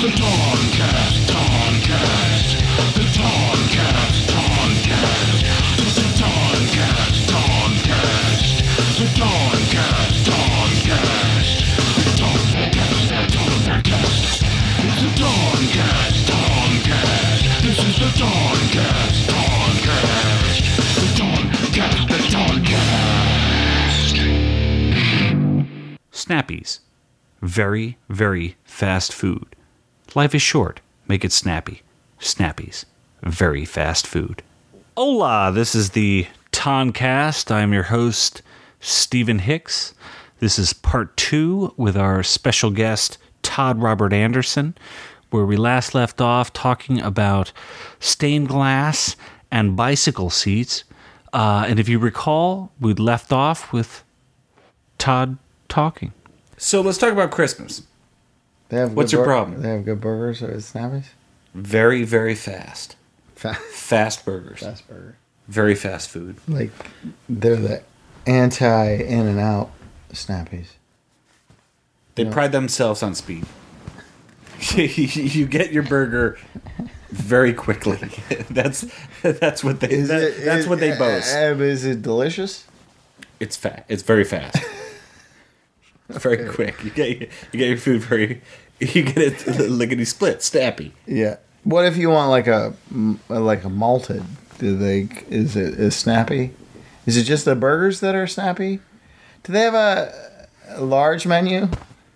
Snappies. Very, very fast food. Life is short. Make it snappy. Snappies. Very fast food. Hola, this is the Toncast. I'm your host, Stephen Hicks. This is part 2 with our special guest, Todd Robert Anderson, where we last left off talking about stained glass and bicycle seats. And if you recall, we left off with Todd talking. So let's talk about Christmas. What's your problem? They have good burgers at Snappies? Very, very fast. Fast burgers. Fast burger. Very fast food. Like, they're the anti-In-N-Out Snappies. They pride themselves on speed. You get your burger very quickly. That's what they boast. Is it delicious? It's fat. It's very fast. It's very quick. You get your food very. You get it lickety split, snappy. Yeah. What if you want like a malted? Is it snappy? Is it just the burgers that are snappy? Do they have a large menu?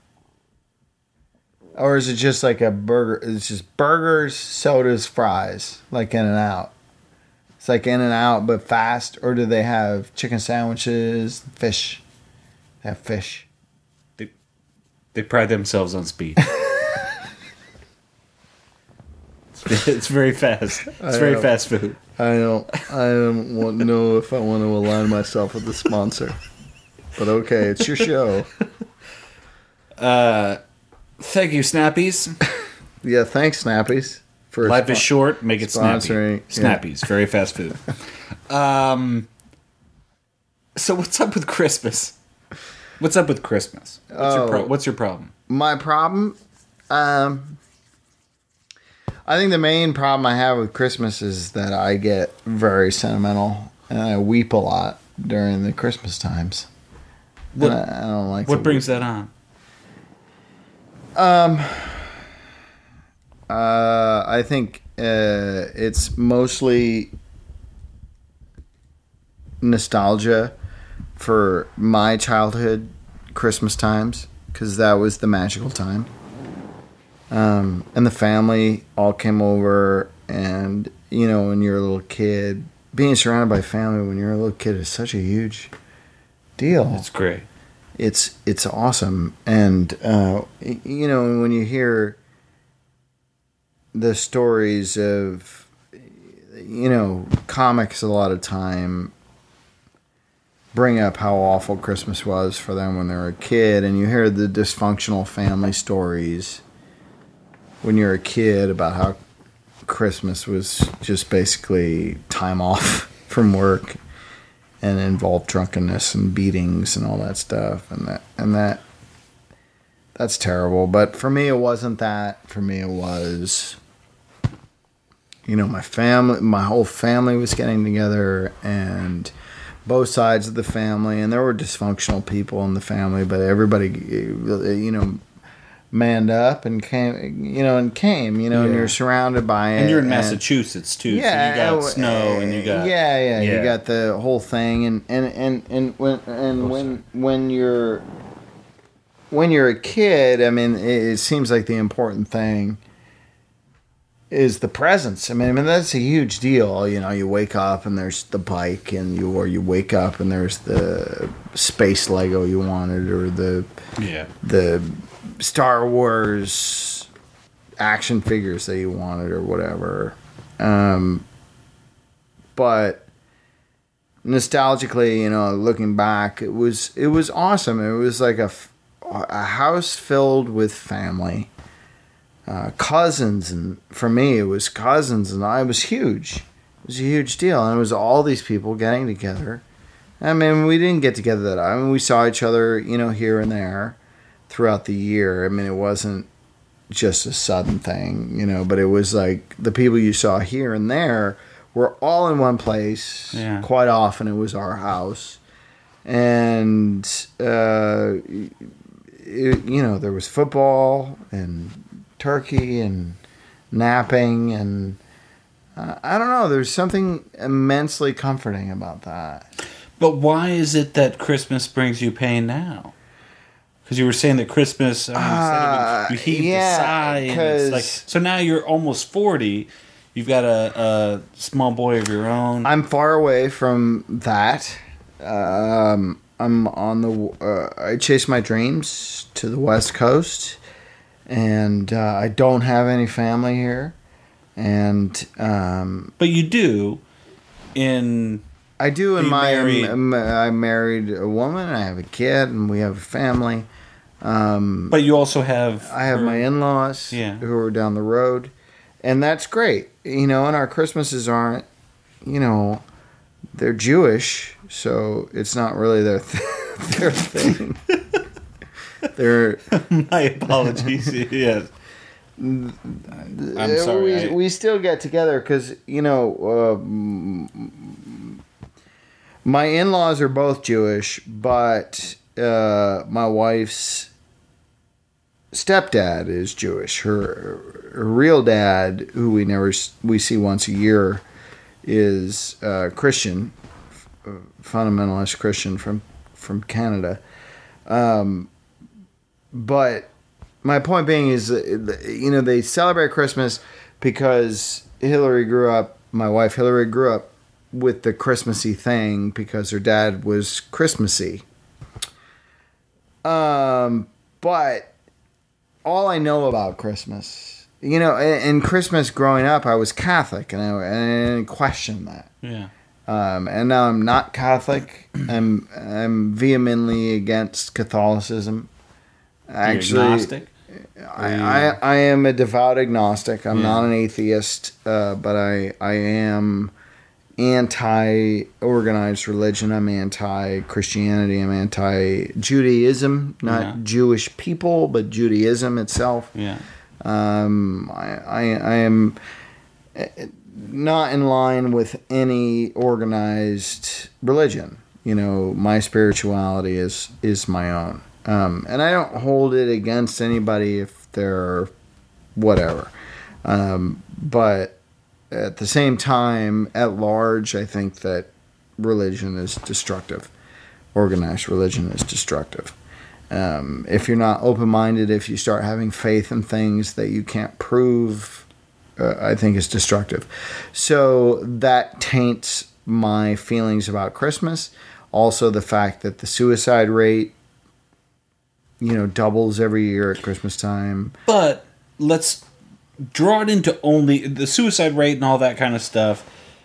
Or is it just like a burger? It's just burgers, sodas, fries, like In-N-Out. It's like In-N-Out, but fast. Or do they have chicken sandwiches, fish? They have fish. They pride themselves on speed. It's very fast. It's very fast food. I don't know if I want to align myself with the sponsor. But okay, it's your show. Thank you, Snappies. Yeah, thanks, Snappies. For Life is short, make it snappy. Yeah. Snappies, very fast food. So what's up with Christmas? What's up with Christmas? What's your problem? My problem? I think the main problem I have with Christmas is that I get very sentimental and I weep a lot during the Christmas times. What, I don't like. What brings that on? I think it's mostly nostalgia for my childhood Christmas times, because that was the magical time. And the family all came over, and when you're a little kid, being surrounded by family when you're a little kid is such a huge deal. It's great. It's awesome. And when you hear the stories of comics, a lot of time bring up how awful Christmas was for them when they were a kid, and you hear the dysfunctional family stories when you're a kid about how Christmas was just basically time off from work and involved drunkenness and beatings and all that stuff, and that's terrible. But for me, it wasn't that. For me, it was my whole family was getting together, and both sides of the family, and there were dysfunctional people in the family, but everybody, manned up and came, and you're surrounded by it. And you're in Massachusetts too, yeah, so you got snow and you got you got the whole thing, and when you're a kid, I mean, it seems like the important thing is the presents. I mean, that's a huge deal. You wake up and there's the bike, or you wake up and there's the space Lego you wanted, or the Star Wars action figures that you wanted, or whatever. But nostalgically, looking back, it was awesome. It was like a house filled with family. Cousins, and for me it was cousins, and it was huge. It was a huge deal, and it was all these people getting together. I mean, we didn't get together that often. We saw each other, here and there throughout the year. I mean, it wasn't just a sudden thing, but it was like the people you saw here and there were all in one place. Yeah. Quite often it was our house. And, there was football and turkey and napping and I don't know. There's something immensely comforting about that. But why is it that Christmas brings you pain now? Because you were saying that Christmas, you heaved a sigh. And it's like, so now you're almost 40. You've got a small boy of your own. I'm far away from that. I'm on I chase my dreams to the West Coast, and I don't have any family here. And but you do. I do. In married. I married a woman. I have a kid, and we have a family. But you also have. I have my in-laws who are down the road, and that's great. And our Christmases aren't. They're Jewish, so it's not really their their thing. My apologies. Yes. I'm sorry. We still get together because my in-laws are both Jewish, but my wife's stepdad is Jewish. Her real dad, who we see once a year, is Christian, fundamentalist Christian from Canada. But my point being is, they celebrate Christmas because my wife Hillary grew up with the Christmassy thing because her dad was Christmassy. But all I know about Christmas, and Christmas growing up, I was Catholic and I didn't question that. Yeah. And now I'm not Catholic. I'm vehemently against Catholicism. Actually, agnostic? I am a devout agnostic. I'm not an atheist, but I am anti-organized religion. I'm anti-Christianity. I'm anti-Judaism, not Jewish people, but Judaism itself. Yeah. I am not in line with any organized religion. My spirituality is my own. And I don't hold it against anybody if they're whatever. But at the same time, at large, I think that religion is destructive. Organized religion is destructive. If you're not open-minded, if you start having faith in things that you can't prove, I think it's destructive. So that taints my feelings about Christmas. Also, the fact that the suicide rate doubles every year at Christmas time. But let's draw it into only the suicide rate and all that kind of stuff.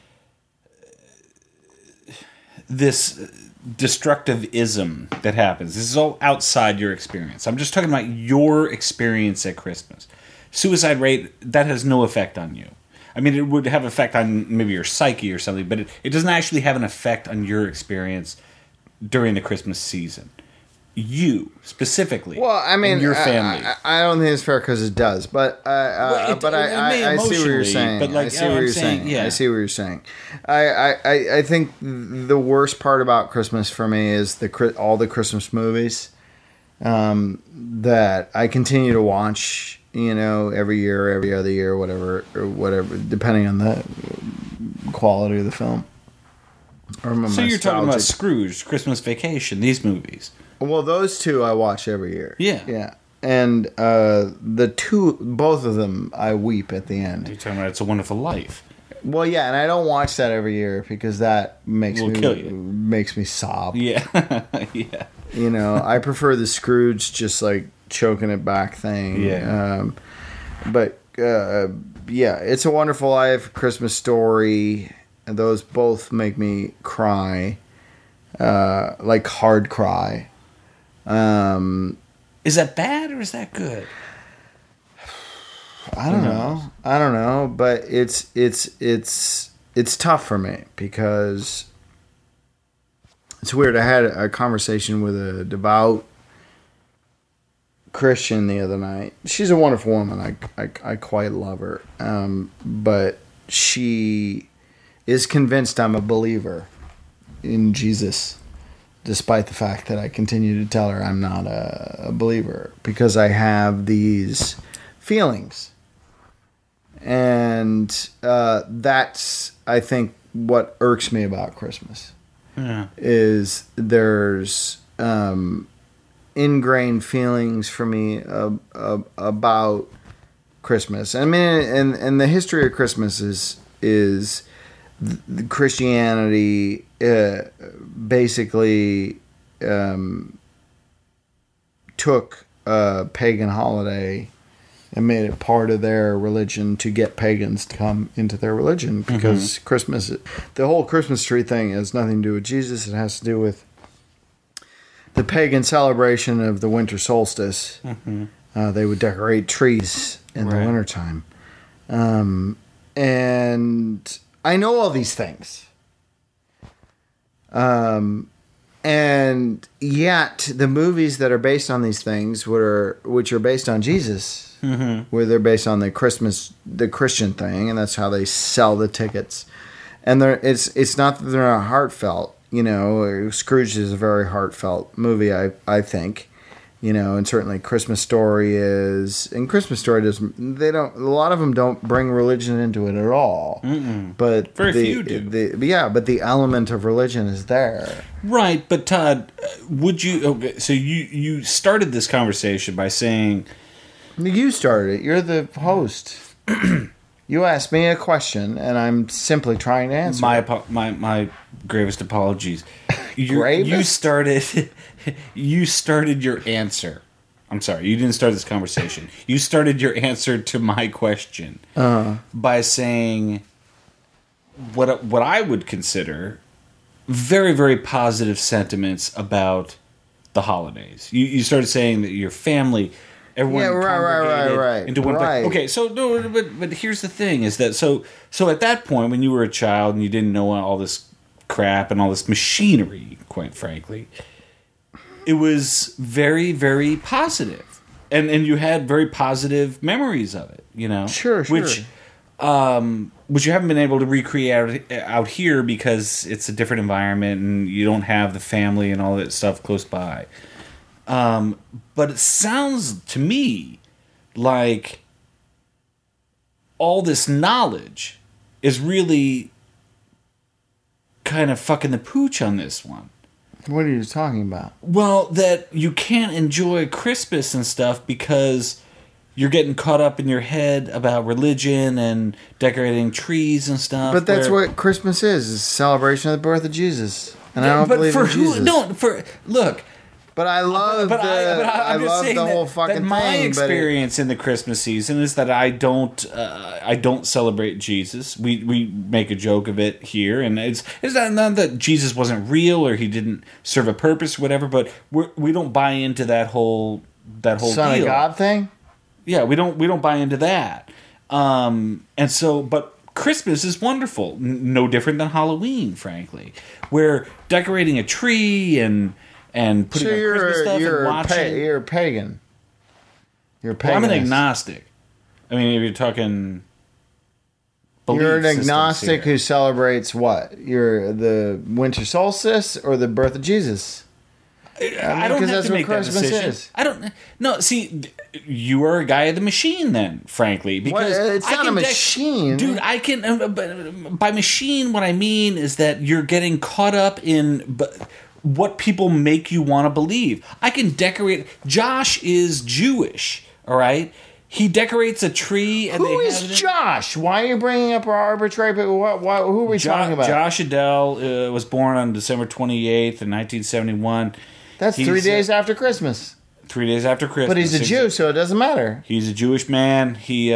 This destructivism that happens. This is all outside your experience. I'm just talking about your experience at Christmas. Suicide rate, that has no effect on you. I mean, it would have effect on maybe your psyche or something, but it doesn't actually have an effect on your experience during the Christmas season. You specifically, well, I mean, and your family. I don't think it's fair because it does, but I see what you're saying. But I see what you're saying. I see what you're saying. I think the worst part about Christmas for me is all the Christmas movies that I continue to watch. Every year, every other year, whatever, depending on the quality of the film. So you're talking about Scrooge, Christmas Vacation, these movies. Well, those two I watch every year. Yeah. Yeah. And both of them, I weep at the end. You're talking about It's a Wonderful Life. Well, yeah, and I don't watch that every year because that makes me sob. Yeah. Yeah. I prefer the Scrooge just like choking it back thing. Yeah. But It's a Wonderful Life, Christmas Story, and those both make me cry. Like hard cry. Is that bad or is that good? I don't know, but it's tough for me because it's weird. I had a conversation with a devout Christian the other night. She's a wonderful woman. I quite love her. But she is convinced I'm a believer in Jesus, despite the fact that I continue to tell her I'm not a believer, because I have these feelings. And that's, I think, what irks me about Christmas. Yeah. Is there's ingrained feelings for me about Christmas. I mean, and the history of Christmas is Christianity basically took a pagan holiday and made it part of their religion to get pagans to come into their religion, because Christmas, the whole Christmas tree thing has nothing to do with Jesus. It has to do with the pagan celebration of the winter solstice. They would decorate trees in the wintertime. And I know all these things. And yet the movies that are based on these things, which are based on Jesus, where they're based on the Christian thing, and that's how they sell the tickets. And it's not that they're not heartfelt. You know, Scrooge is a very heartfelt movie, I think. You know, and certainly Christmas Story is. And Christmas Story doesn't. They don't. A lot of them don't bring religion into it at all. But Very few do. But the element of religion is there. Right, but Todd, would you? Okay, so you started this conversation by saying You started it. You're the host. You asked me a question, and I'm simply trying to answer. my gravest apologies. Gravest? You started your answer. I'm sorry, you didn't start this conversation. You started your answer to my question by saying what I would consider very, very positive sentiments about the holidays. You started saying that your family, everyone congregated into one place. Okay, so no, but here's the thing: is that so at that point when you were a child and you didn't know all this crap and all this machinery, quite frankly, it was very, very positive, and you had very positive memories of it. You know, sure. Which you haven't been able to recreate out here because it's a different environment and you don't have the family and all that stuff close by. But it sounds to me like all this knowledge is really kind of fucking the pooch on this one. What are you talking about? Well, that you can't enjoy Christmas and stuff because you're getting caught up in your head about religion and decorating trees and stuff. But that's what Christmas is a celebration of the birth of Jesus. And I don't believe in Jesus. Look. But I love I'm just saying the whole fucking thing. My experience in the Christmas season is that I don't celebrate Jesus. We make a joke of it here, and it's not that Jesus wasn't real or he didn't serve a purpose or whatever. But we don't buy into that whole Son deal. of God thing. Yeah, we don't buy into that. And so, but Christmas is wonderful, no different than Halloween, frankly, where decorating a tree and putting on Christmas stuff and watching. You're a pagan. You're a pagan. Well, I'm an agnostic. I mean, if you're talking belief you're an agnostic here. who celebrates what? You're the winter solstice or the birth of Jesus? I don't have to make that decision. I don't. No, see, you are a guy of the machine then, frankly, because it's not a machine, dude. I can by machine. What I mean is that you're getting caught up in what people make you want to believe. I can decorate. Josh is Jewish, all right. He decorates a tree. And who is Josh? Why are you bringing up our arbitrary? Who are we talking about? Josh Adele was born on December 28th in 1971. That's 3 days after Christmas. 3 days after Christmas. But he's a Jew, so it doesn't matter. He's a Jewish man. He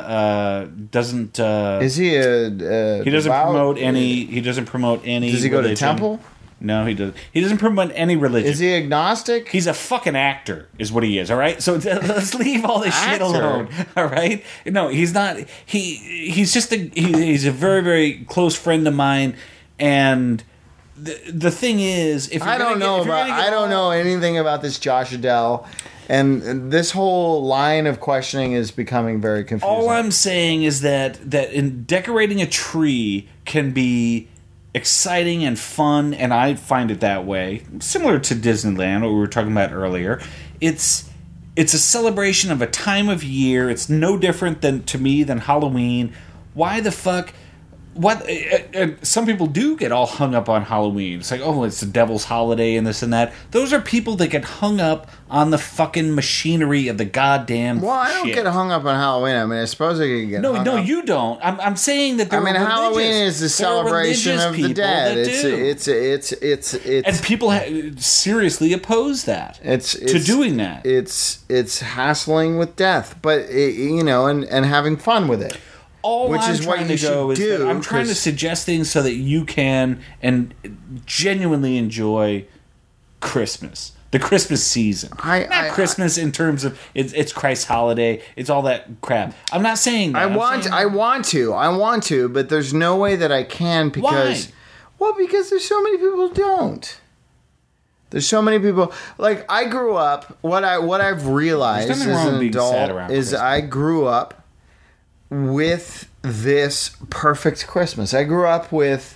doesn't. Is he a? He doesn't promote any. He doesn't promote any. Does he go religion. to temple? No, he doesn't. He doesn't promote any religion. Is he agnostic? He's a fucking actor, is what he is. All right, so let's leave all this shit alone. All right, no, he's not. He's just he's a very, very close friend of mine, and the thing is, if you're I don't know anything about this Josh Adele, And this whole line of questioning is becoming very confusing. All I'm saying is that in decorating a tree can be exciting and fun, and I find it that way. Similar to Disneyland, what we were talking about earlier. It's a celebration of a time of year. It's no different to me than Halloween. Why the fuck? What? Some people do get all hung up on Halloween. It's like, oh, it's the devil's holiday and this and that. Those are people that get hung up on the fucking machinery of the goddamn. Well, I don't shit. get hung up on Halloween. I mean, I suppose I could get hung up. You don't. I'm saying that there are religious. Halloween is the celebration of the dead. It's and people seriously oppose that. It's doing that. It's hassling with death, but and having fun with it. All I'm trying to go is that I'm trying to suggest things so that you can and genuinely enjoy Christmas, the Christmas season. Not Christmas in terms of it's Christ's holiday. It's all that crap. I'm not saying that. I want to, but there's no way that I can because, because there's so many people who don't. There's so many people. Like I grew up. What I've realized as an adult is I grew up with this perfect Christmas. I grew up with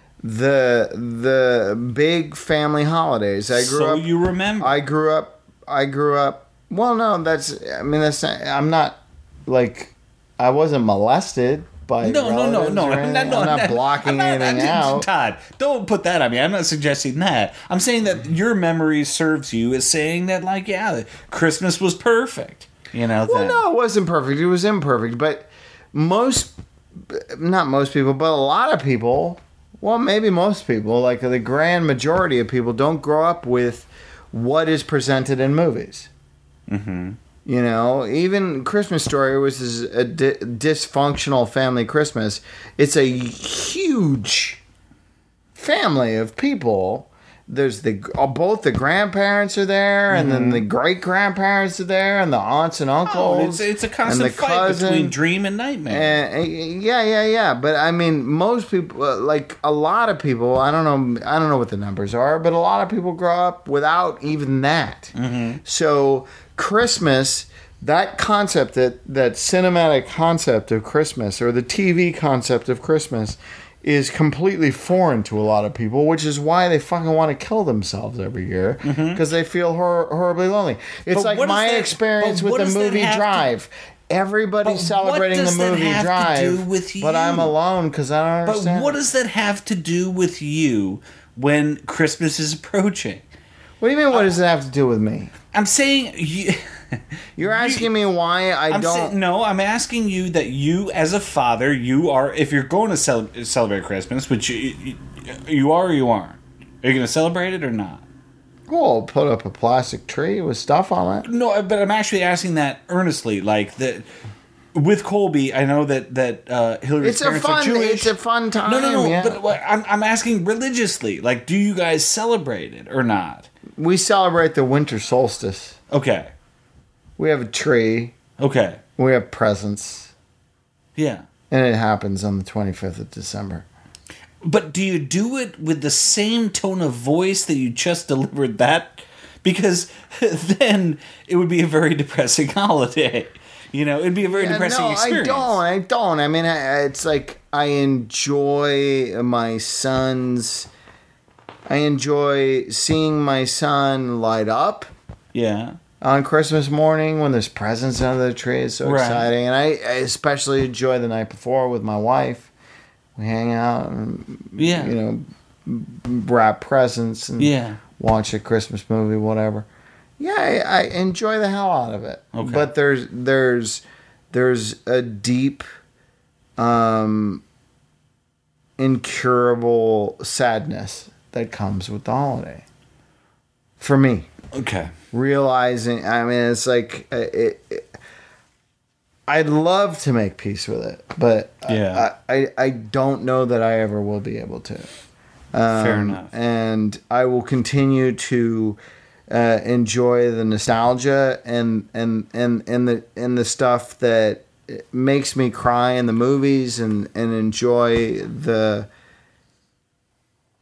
the big family holidays. You remember? I grew up. Well, no, that's not. I'm not like I wasn't molested by no. I'm not blocking anything out. Todd, don't put that on me. I'm not suggesting that. I'm saying that your memory serves you as saying that, like, yeah, Christmas was perfect. No, it wasn't perfect. It was imperfect, but not most people, but a lot of people, well, maybe most people, like the grand majority of people, don't grow up with what is presented in movies. Mm-hmm. Even Christmas Story was a dysfunctional family Christmas. It's a huge family of people. There's both the grandparents are there, and then the great grandparents are there, and the aunts and uncles. It's a constant fight between dream and nightmare. Yeah. But I mean, most people, like a lot of people, I don't know what the numbers are, but a lot of people grow up without even that. Mm-hmm. So Christmas, that concept, that cinematic concept of Christmas, or the TV concept of Christmas, is completely foreign to a lot of people, which is why they fucking want to kill themselves every year because they feel horribly lonely. It's like my experience with the movie Drive. Everybody's celebrating the movie Drive, but I'm alone because I don't understand. But what does that have to do with you when Christmas is approaching? What do you mean, what does it have to do with me? I'm saying... You're asking me why I don't... No, I'm asking you that you, as a father, you are... If you're going to celebrate Christmas, which you are or you aren't, are you going to celebrate it or not? Well, put up a plastic tree with stuff on it. No, but I'm actually asking that earnestly. Like, with Colby, I know that Hillary's parents are Jewish. It's a fun time. No. Yeah. But I'm asking religiously. Like, do you guys celebrate it or not? We celebrate the winter solstice. Okay. We have a tree. Okay. We have presents. Yeah. And it happens on the 25th of December. But do you do it with the same tone of voice that you just delivered that? Because then it would be a very depressing holiday. It'd be a very depressing experience. I don't. I mean, it's like I enjoy my son's... I enjoy seeing my son light up. Yeah. On Christmas morning when there's presents under the tree. It's so exciting. And I especially enjoy the night before with my wife. We hang out and, wrap presents and watch a Christmas movie, whatever. Yeah, I enjoy the hell out of it. Okay. But there's a deep, incurable sadness that comes with the holiday. For me. Okay. Realizing, I mean, it's like I'd love to make peace with it, but I don't know that I ever will be able to. Fair enough. And I will continue to enjoy the nostalgia and the stuff that makes me cry in the movies and enjoy the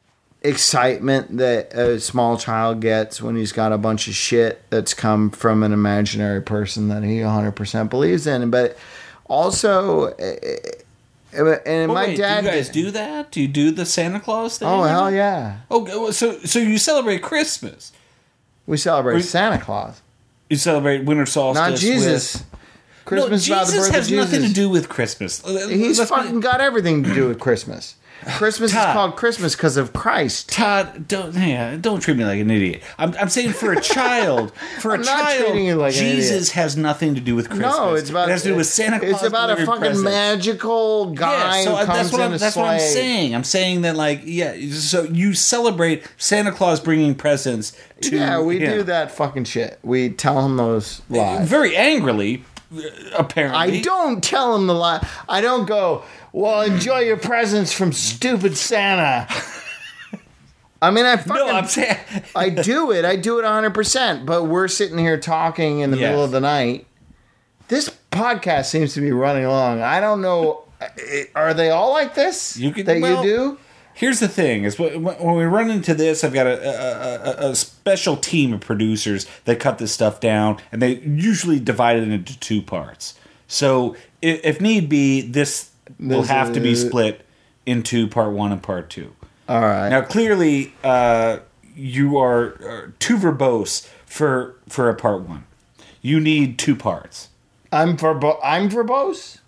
excitement that a small child gets when he's got a bunch of shit that's come from an imaginary person that he 100% believes in. But also, and my dad. Do you guys do that? Do you do the Santa Claus thing? Oh, hell yeah. Oh, so you celebrate Christmas? We celebrate Santa Claus. You celebrate winter solstice? Not Jesus. Christmas is about the birth of Jesus. Jesus has nothing to do with Christmas. He's fucking got everything to do with Christmas. Christmas is called Christmas because of Christ. Todd, don't treat me like an idiot. I'm saying for a child, treating you like an idiot. Jesus has nothing to do with Christmas. No, it has to do with Santa Claus. It's about a fucking presents. magical guy who comes in a sleigh. That's what I'm saying. I'm saying that, like, so you celebrate Santa Claus bringing presents to Yeah, we do that fucking shit. We tell him those lies. Very angrily, apparently. I don't tell him the lie. I don't go, well, enjoy your presents from stupid Santa. I mean, I'm saying I do it 100%. But we're sitting here talking in the middle of the night. This podcast seems to be running along. I don't know. Are they all like this? You do? Here's the thing: is when we run into this, I've got a special team of producers that cut this stuff down, and they usually divide it into 2 parts. So, if need be, this will have to be split into part 1 and part 2. All right. Now, clearly, you are too verbose for a part 1. You need 2 parts. I'm verbose.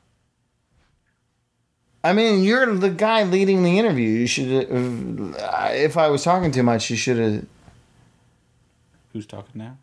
I mean, you're the guy leading the interview. You should. If I was talking too much, you should have. Who's talking now?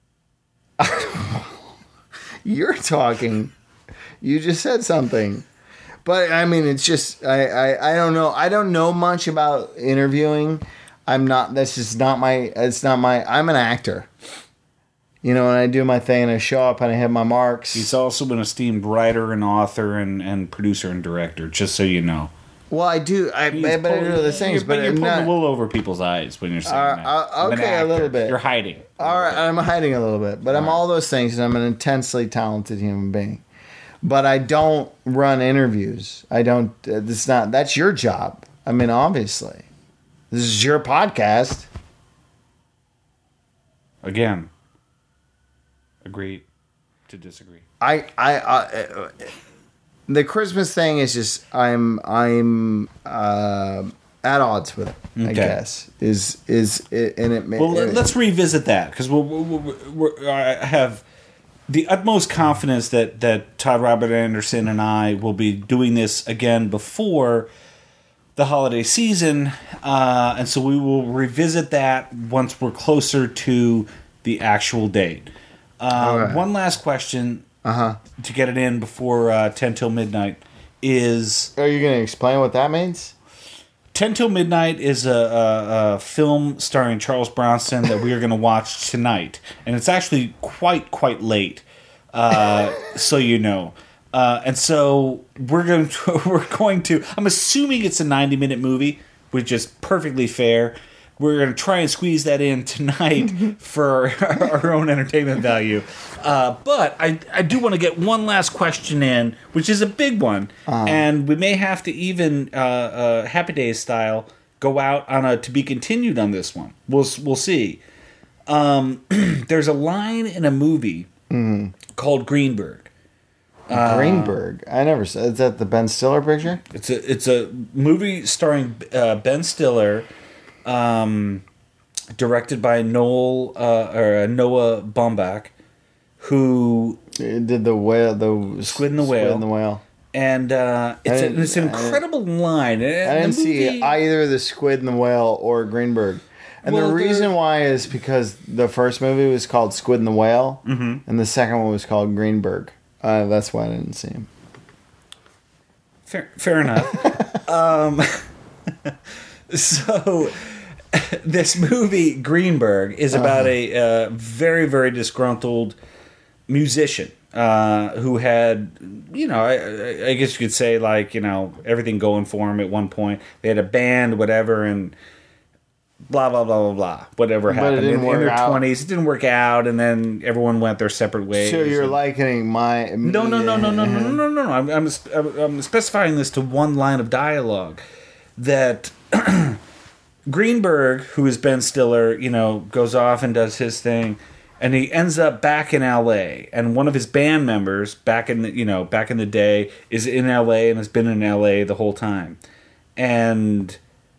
You're talking. You just said something. But I mean, it's just I don't know. I don't know much about interviewing. I'm not. That's just not my. It's not my. I'm an actor. You know, and I do my thing and I show up and I hit my marks. He's also an esteemed writer and author and producer and director, just so you know. Well, I do. I do those things, but you're pulling the wool over people's eyes when you're saying that. Okay, a little bit. You're hiding. All right, I'm hiding a little bit, but I'm all those things, and I'm an intensely talented human being. But I don't run interviews. I don't. That's your job. I mean, obviously, this is your podcast. Again. Agree to disagree. The Christmas thing is just I'm at odds with it. Okay. I guess let's revisit that because I have the utmost confidence that Todd Robert Anderson and I will be doing this again before the holiday season, and so we will revisit that once we're closer to the actual date. Right. One last question to get it in before 10 till midnight is... Are you going to explain what that means? 10 till midnight is a film starring Charles Bronson that we are going to watch tonight. And it's actually quite late, so you know. And so we're going to... I'm assuming it's a 90-minute movie, which is perfectly fair. We're going to try and squeeze that in tonight for our own entertainment value. But I do want to get one last question in, which is a big one. And we may have to even, Happy Days style, go out on a to be continued on this one. We'll see. There's a line in a movie called Greenberg. Greenberg? I never said. Is that the Ben Stiller picture? It's a movie starring Ben Stiller... directed by Noah Baumbach, who did the whale, the Squid and the Whale. And it's an incredible line. I didn't see either the Squid and the Whale or Greenberg. And the reason why is because the first movie was called Squid and the Whale, and the second one was called Greenberg. That's why I didn't see him. Fair enough. So, this movie, Greenberg, is about a very, very disgruntled musician who had, I guess you could say, like, everything going for him at one point. They had a band, whatever, and blah, blah, blah, blah, blah. Whatever happened. But it didn't work in their out. 20s. It didn't work out, and then everyone went their separate ways. So you're likening my... No. I'm specifying this to one line of dialogue that... Greenberg, who is Ben Stiller, goes off and does his thing, and he ends up back in L.A. And one of his band members back in the day is in L.A. and has been in L.A. the whole time, and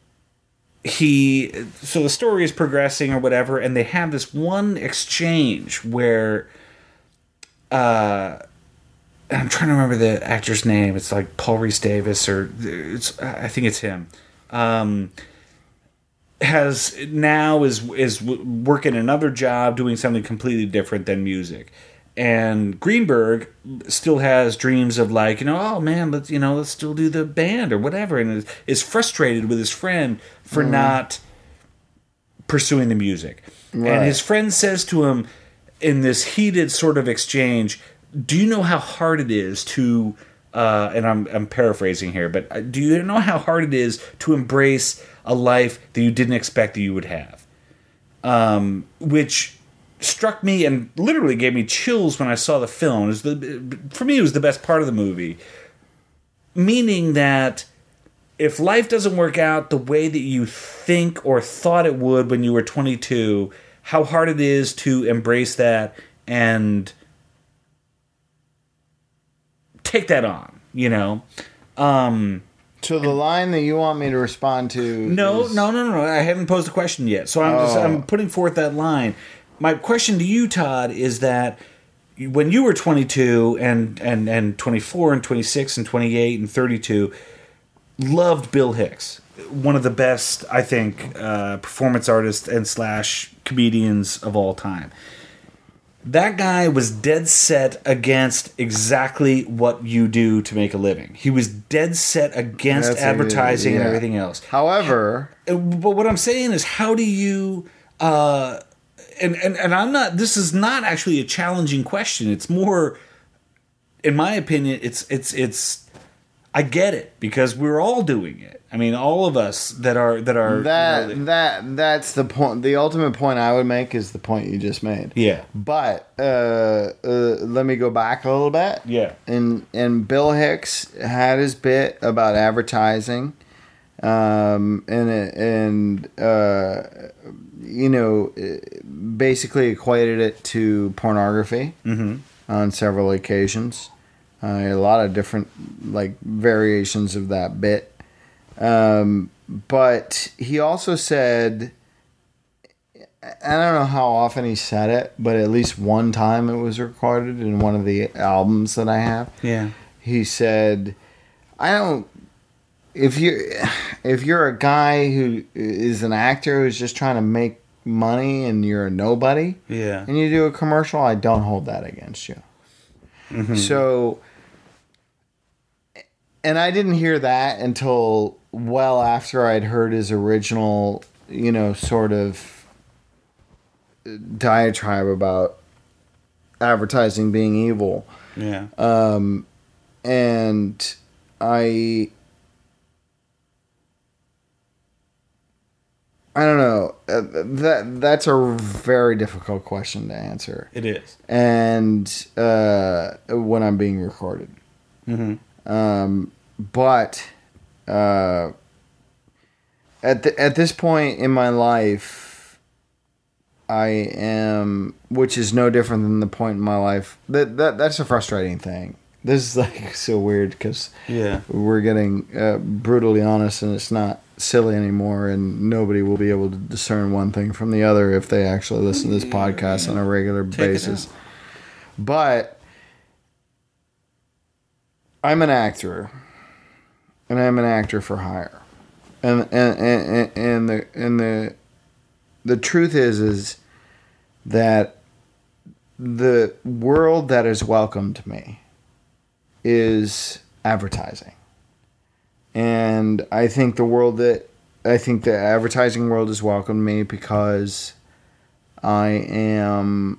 so the story is progressing or whatever, and they have this one exchange where I'm trying to remember the actor's name. It's like Paul Rhys Davis, I think it's him. Is working another job doing something completely different than music. And Greenberg still has dreams of oh man, let's still do the band or whatever, and is frustrated with his friend for not pursuing the music. Right. And his friend says to him in this heated sort of exchange, do you know how hard it is to, and I'm paraphrasing here, but do you know how hard it is to embrace a life that you didn't expect that you would have? Which struck me and literally gave me chills when I saw the film. For me, it was the best part of the movie. Meaning that if life doesn't work out the way that you think or thought it would when you were 22, how hard it is to embrace that and take that on, So the line that you want me to respond to No. I haven't posed a question yet. So I'm putting forth that line. My question to you, Todd, is that when you were 22 and 24 and 26 and 28 and 32, loved Bill Hicks, one of the best, I think, performance artists and / comedians of all time. That guy was dead set against exactly what you do to make a living. He was dead set against advertising and everything else. However, but what I'm saying is, how do you? And I'm not. This is not actually a challenging question. It's more, in my opinion, it's. I get it because we're all doing it. I mean, all of us that are that's the point. The ultimate point I would make is the point you just made. Yeah. But let me go back a little bit. Yeah. And Bill Hicks had his bit about advertising, basically equated it to pornography on several occasions. A lot of different variations of that bit. But he also said, I don't know how often he said it, but at least one time it was recorded in one of the albums that I have. Yeah. He said, if you're a guy who is an actor who's just trying to make money and you're a nobody, and you do a commercial, I don't hold that against you. Mm-hmm. So, and I didn't hear that until well after I'd heard his original, sort of diatribe about advertising being evil. Yeah. And I don't know. That's a very difficult question to answer. It is. And when I'm being recorded. Mm-hmm. But at this point in my life, I am, which is no different than the point in my life that's a frustrating thing. This is so weird because we're getting brutally honest, and it's not silly anymore, and nobody will be able to discern one thing from the other if they actually listen to this podcast on a regular basis. But I'm an actor, and I'm an actor for hire, and the truth is that the world that has welcomed me is advertising. And I think the advertising world has welcomed me because I am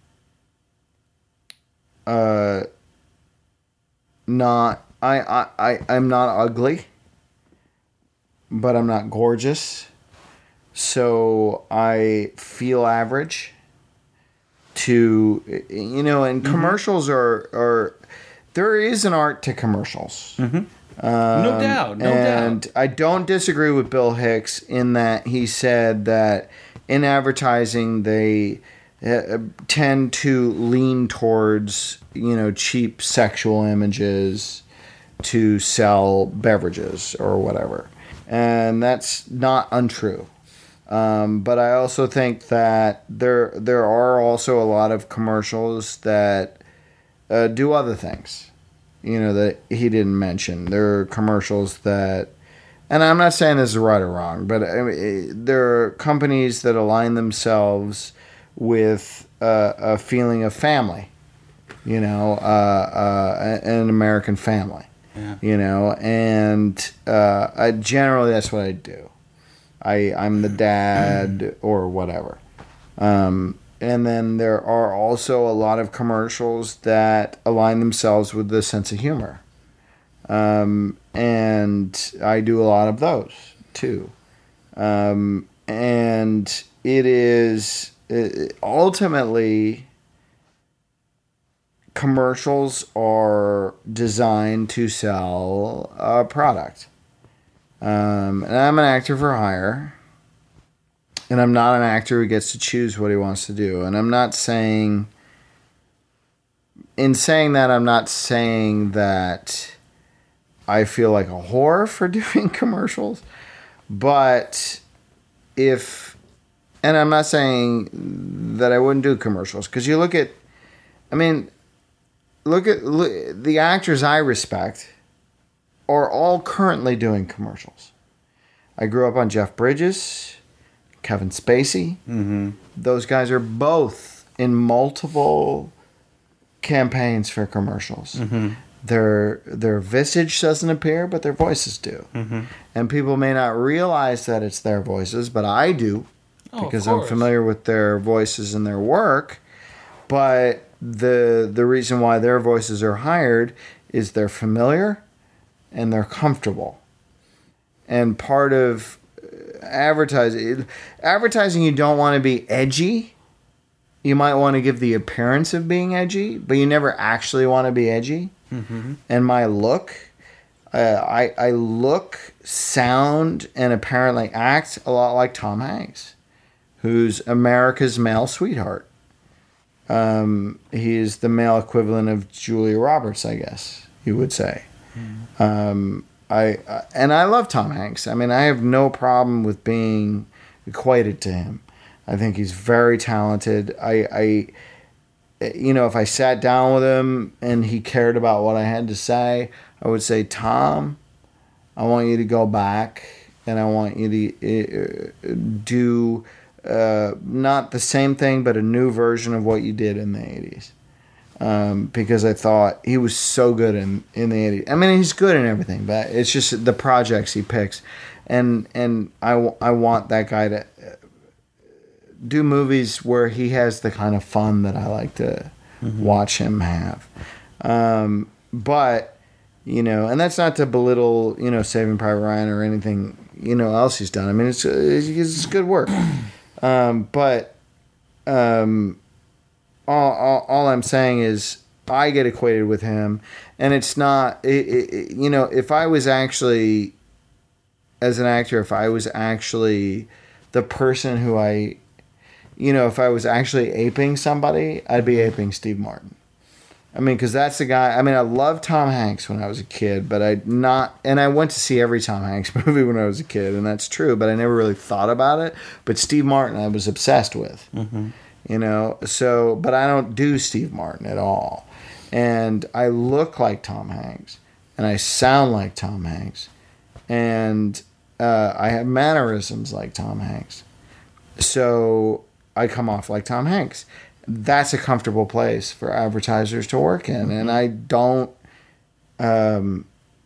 I'm not ugly, but I'm not gorgeous. So I feel average and commercials are there is an art to commercials. No doubt, no doubt. And I don't disagree with Bill Hicks in that he said that in advertising they tend to lean towards, cheap sexual images to sell beverages or whatever. And that's not untrue. But I also think that there are also a lot of commercials that do other things, that he didn't mention. There are commercials that, and I'm not saying this is right or wrong, but there are companies that align themselves with a feeling of family, an American family, and generally that's what I do. I'm the dad or whatever. And then there are also a lot of commercials that align themselves with the sense of humor. And I do a lot of those too. And it is ultimately, commercials are designed to sell a product. And I'm an actor for hire. And I'm not an actor who gets to choose what he wants to do. And I'm not saying... In saying that, I'm not saying that I feel like a whore for doing commercials. But if... And I'm not saying that I wouldn't do commercials. Because you look at... Look at the actors I respect are all currently doing commercials. I grew up on Jeff Bridges, Kevin Spacey. Mm-hmm. Those guys are both in multiple campaigns for commercials. Mm-hmm. Their visage doesn't appear, but their voices do. Mm-hmm. And people may not realize that it's their voices, but I do, because I'm familiar with their voices and their work. But the reason why their voices are hired is they're familiar and they're comfortable. And part of advertising, you don't want to be edgy. You might want to give the appearance of being edgy, but you never actually want to be edgy. Mm-hmm. And my look, I look, sound, and apparently act a lot like Tom Hanks, who's America's male sweetheart. He is the male equivalent of Julia Roberts, I guess you would say. Mm. I love Tom Hanks. I mean, I have no problem with being equated to him. I think he's very talented. If I sat down with him and he cared about what I had to say, I would say, Tom, I want you to go back and I want you to do not the same thing, but a new version of what you did in the 80s. Because I thought he was so good in the 80s. I mean, he's good in everything, but it's just the projects he picks. And I want that guy to do movies where he has the kind of fun that I like to watch him have. But, and that's not to belittle, Saving Private Ryan or anything, else he's done. I mean, it's good work. But all I'm saying is I get equated with him, and it's not, if I was actually, as an actor, if I was actually the person who if I was actually aping somebody, I'd be aping Steve Martin. I mean, because that's the guy. I mean, I loved Tom Hanks when I was a kid, but and I went to see every Tom Hanks movie when I was a kid, and that's true, but I never really thought about it. But Steve Martin, I was obsessed with. Mm-hmm. But I don't do Steve Martin at all. And I look like Tom Hanks, and I sound like Tom Hanks, and I have mannerisms like Tom Hanks. So I come off like Tom Hanks. That's a comfortable place for advertisers to work in. And I don't, I'm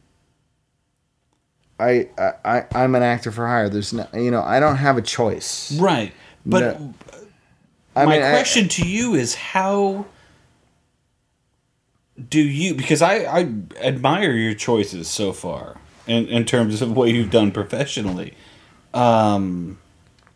an actor for hire. There's no, I don't have a choice. Right. But my question to you is, how do you, because I admire your choices so far in terms of what you've done professionally. How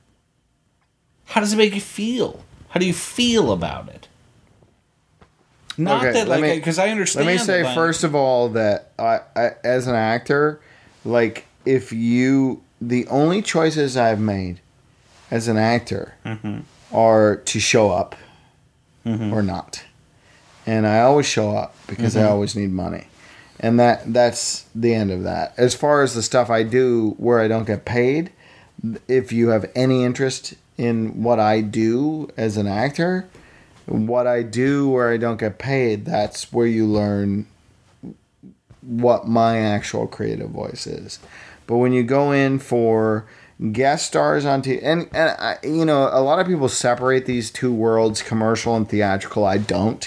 does it make you feel? How do you feel about it? Not Okay, that, let like, me- because I understand. Let me say that, like, first of all that I, as an actor, like the only choices I've made as an actor are to show up or not, and I always show up because I always need money, and that's the end of that. As far as the stuff I do where I don't get paid, if you have any interest in what I do as an actor. What I do where I don't get paid, that's where you learn what my actual creative voice is. But when you go in for guest stars on TV, and I, you know, a lot of people separate these two worlds, commercial and theatrical. I don't.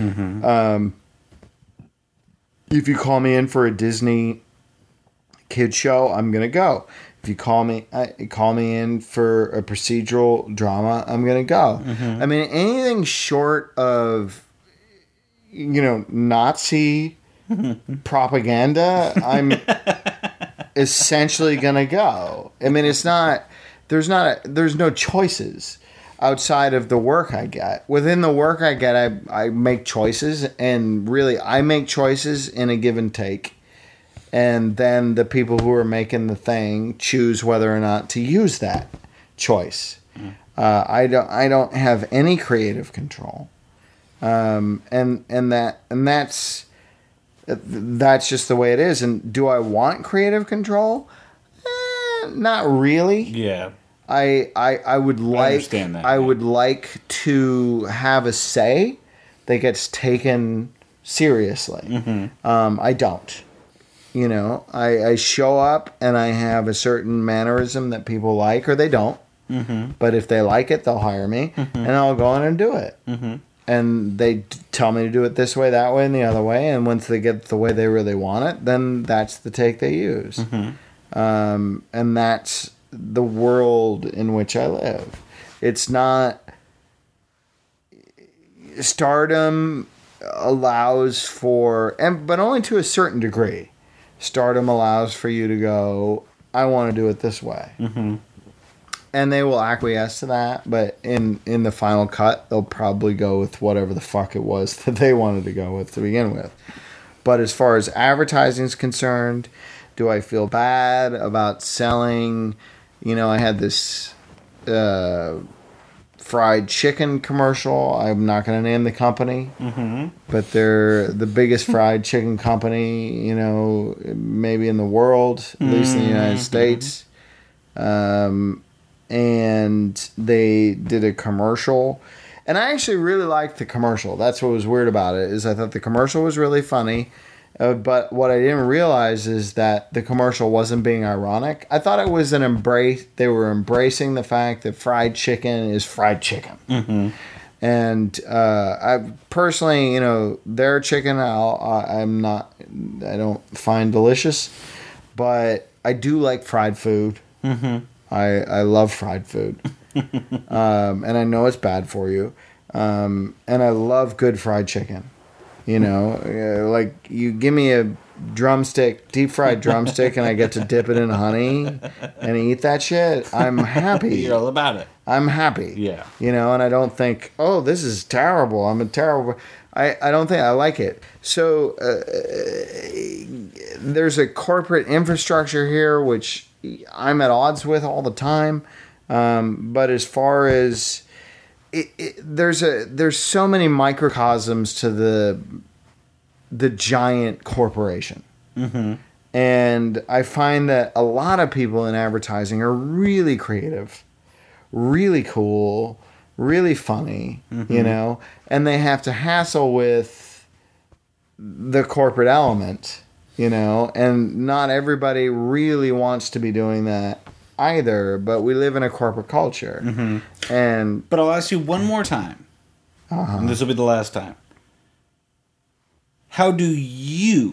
If you call me in for a Disney kid show, I'm gonna go. If you call me in for a procedural drama, I'm gonna go. I mean, anything short of, you know, Nazi propaganda, I'm essentially gonna go. I mean, it's not. There's no choices outside of the work I get. Within the work I get, I make choices, and really, I make choices in a give and take. And then the people who are making the thing choose whether or not to use that choice. I don't have any creative control, and that's just the way it is. And do I want creative control? Not really. yeah. I would like understand that, I yeah. would like to have a say that gets taken seriously. I don't. You know, I show up and I have a certain mannerism that people like or they don't. But if they like it, they'll hire me and I'll go in and do it. And they tell me to do it this way, that way, and the other way. And once they get the way they really want it, then that's the take they use. And that's the world in which I live. It's not... Stardom allows for... but only to a certain degree. Stardom allows for you to go, I want to do it this way. And they will acquiesce to that, but in the final cut, they'll probably go with whatever the fuck it was that they wanted to go with to begin with. But as far as advertising is concerned, do I feel bad about selling? You know, I had this fried chicken commercial. I'm not going to name the company, but they're the biggest fried chicken company, you know, maybe in the world, at least in the United States. And they did a commercial, and I actually really liked the commercial. That's what was weird about it, is I thought the commercial was really funny. But what I didn't realize is that the commercial wasn't being ironic. I thought it was an embrace. They were embracing the fact that fried chicken is fried chicken. And I personally, you know, their chicken, I don't find delicious, but I do like fried food. I love fried food, and I know it's bad for you. And I love good fried chicken. You know, like you give me a drumstick, deep fried drumstick, and I get to dip it in honey and eat that shit. I'm happy. You're all about it. I'm happy. Yeah. You know, and I don't think, oh, this is terrible. I'm a terrible. I don't think I like it. So there's a corporate infrastructure here, which I'm at odds with all the time. But as far as there's so many microcosms to the giant corporation. And I find that a lot of people in advertising are really creative, really cool, really funny, you know, and they have to hassle with the corporate element, you know, and not everybody really wants to be doing that either, but we live in a corporate culture. And But I'll ask you one more time, and this will be the last time. How do you,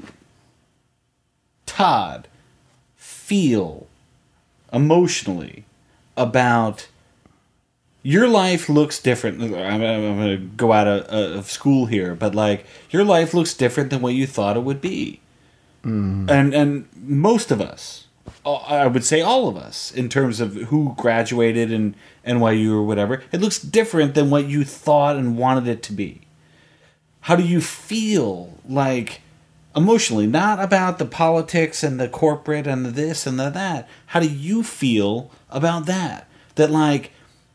Todd, feel emotionally about your life looks different? I'm going to go out of school here, but like your life looks different than what you thought it would be. And most of us, I would say all of us, in terms of who graduated and NYU or whatever, it looks different than what you thought and wanted it to be. How do you feel, like, emotionally? Not about the politics and the corporate and the this and the that. How do you feel about that? That, like,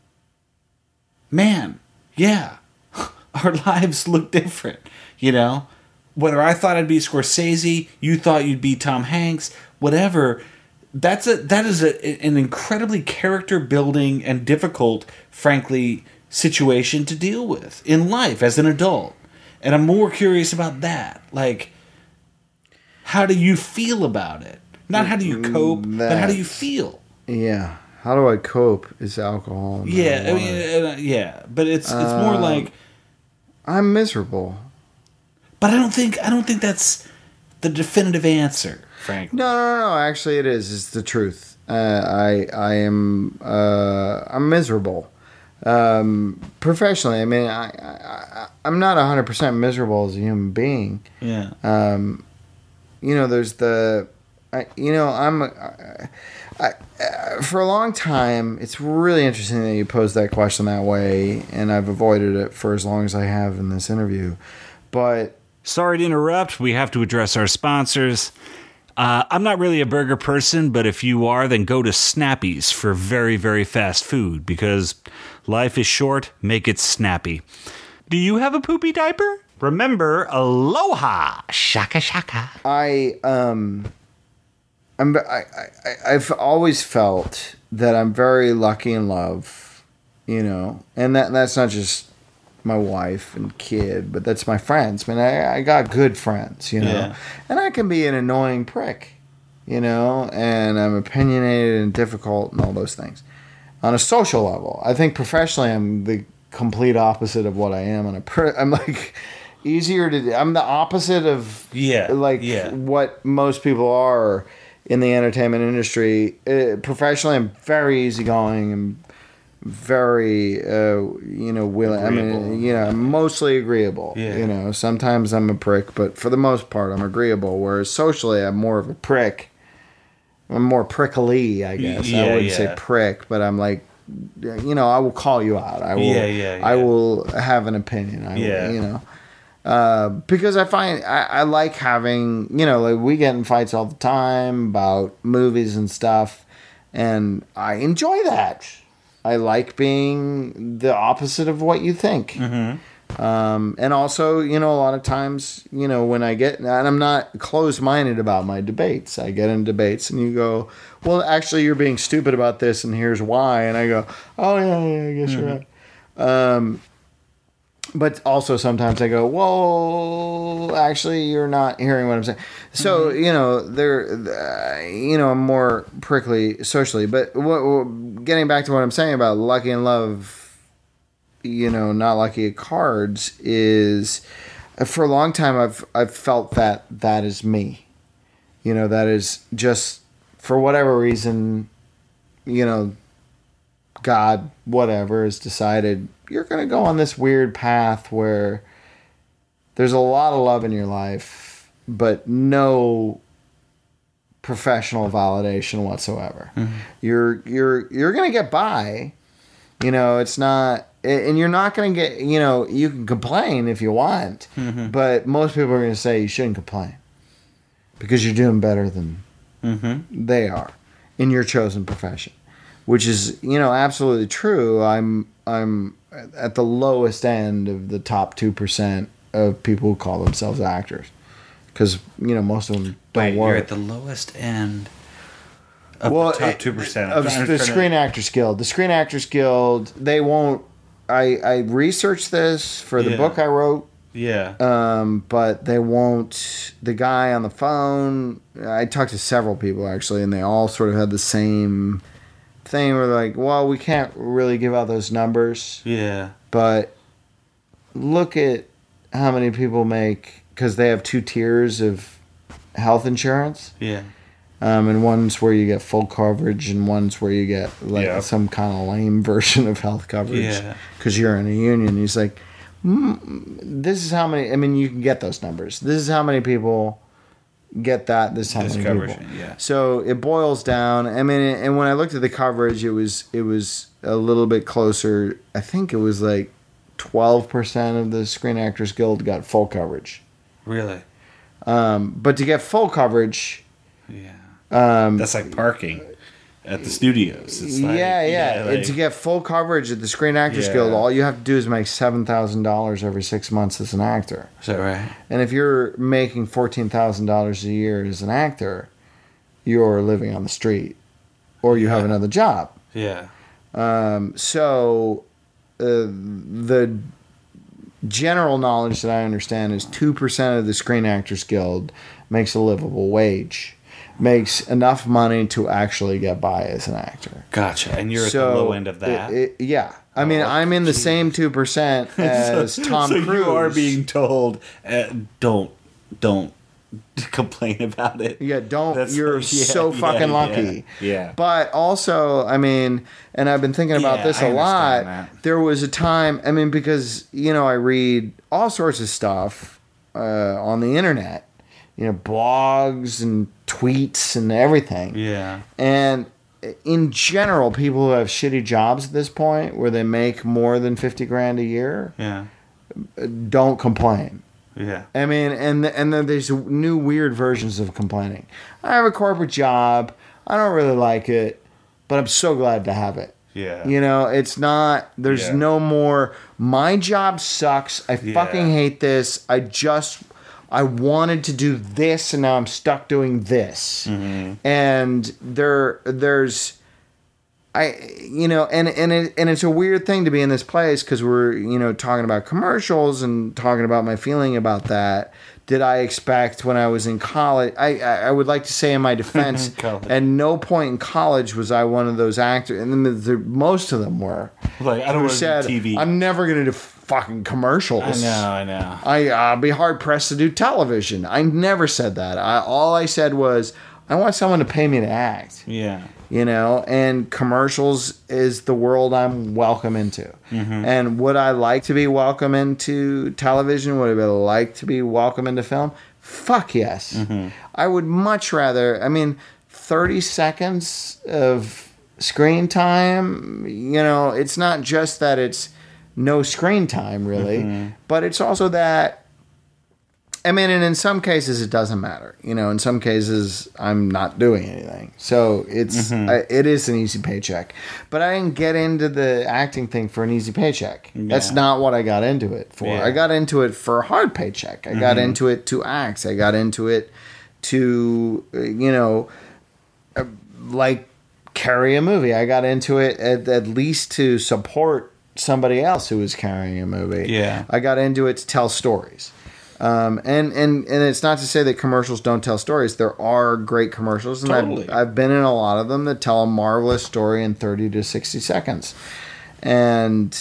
man, yeah, our lives look different, you know? Whether I thought I'd be Scorsese, you thought you'd be Tom Hanks, whatever. That is an incredibly character building and difficult, frankly, situation to deal with in life as an adult. And I'm more curious about that. Like, how do you feel about it? Not how do you cope, but how do you feel? Yeah. How do I cope? Is alcohol? Yeah, I mean, yeah, but it's more like I'm miserable. But I don't think that's the definitive answer, frankly. No. Actually, it is. It's the truth. I'm miserable. Professionally, I mean, I'm not 100% miserable as a human being. Yeah. There's for a long time, it's really interesting that you posed that question that way, and I've avoided it for as long as I have in this interview. But sorry to interrupt. We have to address our sponsors. I'm not really a burger person, but if you are, then go to Snappy's for very, very fast food, because life is short, make it snappy. Do you have a poopy diaper? Remember, aloha, shaka shaka. I've always felt that I'm very lucky in love, and that's not just my wife and kid, but that's my friends. I mean, I got good friends, Yeah. and I can be an annoying prick, and I'm opinionated and difficult and all those things. On a social level, I think professionally, I'm the complete opposite of what I am. I'm like easier to. I'm the opposite of what most people are in the entertainment industry. Professionally, I'm very easygoing and very willing. Agreeable. I mean, I'm mostly agreeable. Yeah. Sometimes I'm a prick, but for the most part, I'm agreeable. Whereas socially, I'm more of a prick. I'm more prickly, I guess. Yeah, I wouldn't say prick, but I'm like, I will call you out. I will. I will have an opinion. Because I find I like having, like we get in fights all the time about movies and stuff, and I enjoy that. I like being the opposite of what you think. Mm-hmm. And also, a lot of times, when I get, and I'm not closed-minded about my debates. I get in debates and you go, well, actually, you're being stupid about this and here's why. And I go, oh, yeah, I guess you're right. But also sometimes I go, well, actually, you're not hearing what I'm saying. So, I'm more prickly socially. But getting back to what I'm saying about lucky in love, not lucky at cards, is for a long time I've felt that is me. That is just for whatever reason, God, whatever, has decided you're going to go on this weird path where there's a lot of love in your life, but no professional validation whatsoever. Mm-hmm. You're going to get by. It's not, and you're not going to get, you can complain if you want, mm-hmm. but most people are going to say you shouldn't complain because you're doing better than mm-hmm. they are in your chosen profession, which is, absolutely true. I'm at the lowest end of the top 2% of people who call themselves actors, because most of them don't work. You're at the lowest end of the top 2% of the Screen Actors Guild. The Screen Actors Guild, they won't. I researched this for the book I wrote. Yeah. But they won't. The guy on the phone, I talked to several people actually, and they all sort of had the same thing where they're like, well, we can't really give out those numbers. Yeah. But look at how many people make, because they have 2 tiers of health insurance. Yeah. And one's where you get full coverage, and one's where you get some kind of lame version of health coverage because you're in a union. He's like, this is how many. I mean, you can get those numbers. This is how many people get that. This is how many coverage, people. Yeah. So it boils down. I mean, and when I looked at the coverage, it was a little bit closer. I think it was like 12% of the Screen Actors Guild got full coverage. Really? But to get full coverage, Yeah. Um, That's like parking at the studios. It's like, And to get full coverage at the Screen Actors Yeah. Guild, all you have to do is make $7,000 every 6 months as an actor. Is that right? And if you're making $14,000 a year as an actor, you're living on the street, or you have another job. Yeah. So the general knowledge that I understand is 2% of the Screen Actors Guild makes a livable wage, makes enough money to actually get by as an actor. Gotcha. And you're at the low end of that. Yeah. I mean, I'm in the same 2% as Tom so Cruise. you are being told, don't complain about it. Yeah, don't. That's- You're so fucking lucky. Yeah. But also, I mean, and I've been thinking about Yeah, this I a lot. understand that. There was a time, I mean, because, I read all sorts of stuff on the internet, blogs and tweets and everything. Yeah. And in general, people who have shitty jobs at this point where they make more than 50 grand a year Yeah. don't complain. Yeah. I mean, and then there's new weird versions of complaining. I have a corporate job. I don't really like it, but I'm so glad to have it. Yeah. It's not, there's Yeah. no more, my job sucks. I Yeah. fucking hate this. I wanted to do this and now I'm stuck doing this. Mm-hmm. And there's, and it's a weird thing to be in this place because we're, talking about commercials and talking about my feeling about that. Did I expect when I was in college? I would like to say in my defense, College. at no point in college was I one of those actors, and most of them were. Like, I don't Who want to said, do TV. I'm never going to do fucking commercials. I know. I'd be hard pressed to do television. I never said that. All I said was, I want someone to pay me to act. Yeah. And commercials is the world I'm welcome into. Mm-hmm. And would I like to be welcome into television? Would I like to be welcome into film? Fuck yes. Mm-hmm. I would much rather, 30 seconds of screen time, it's not just that it's no screen time, really, but it's also that, and in some cases it doesn't matter. In some cases I'm not doing anything, so it's it is an easy paycheck. But I didn't get into the acting thing for an easy paycheck. That's not what I got into it for. Yeah. I got into it for a hard paycheck. I got into it to act. I got into it to like carry a movie. I got into it at least to support somebody else who was carrying a movie. Yeah. I got into it to tell stories. And it's not to say that commercials don't tell stories. There are great commercials, and Totally. I've been in a lot of them that tell a marvelous story in 30 to 60 seconds. And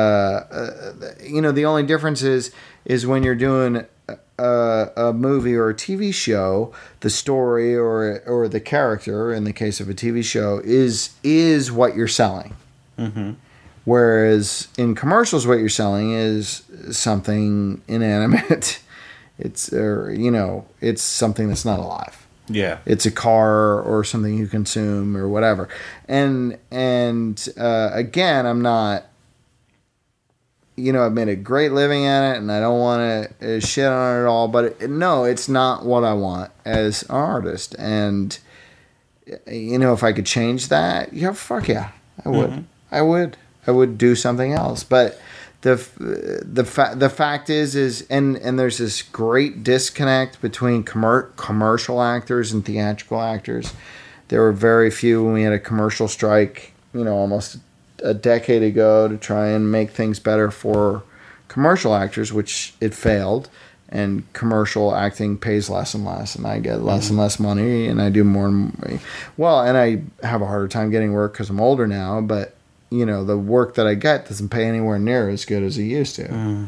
the only difference is when you're doing a movie or a TV show, the story or the character, in the case of a TV show, is what you're selling. Mm-hmm. Whereas in commercials, what you're selling is something inanimate. It's something that's not alive. Yeah. It's a car or something you consume or whatever. And again, I'm not. I've made a great living at it, and I don't want to shit on it at all. But it's not what I want as an artist. And if I could change that, fuck yeah, I would. Mm-hmm. I would do something else. But the fact is and there's this great disconnect between commercial actors and theatrical actors. There were very few when we had a commercial strike, almost a decade ago, to try and make things better for commercial actors, which it failed. And commercial acting pays less and less, and I get less and less money, and I do more and more. Well, and I have a harder time getting work because I'm older now, but the work that I get doesn't pay anywhere near as good as it used to.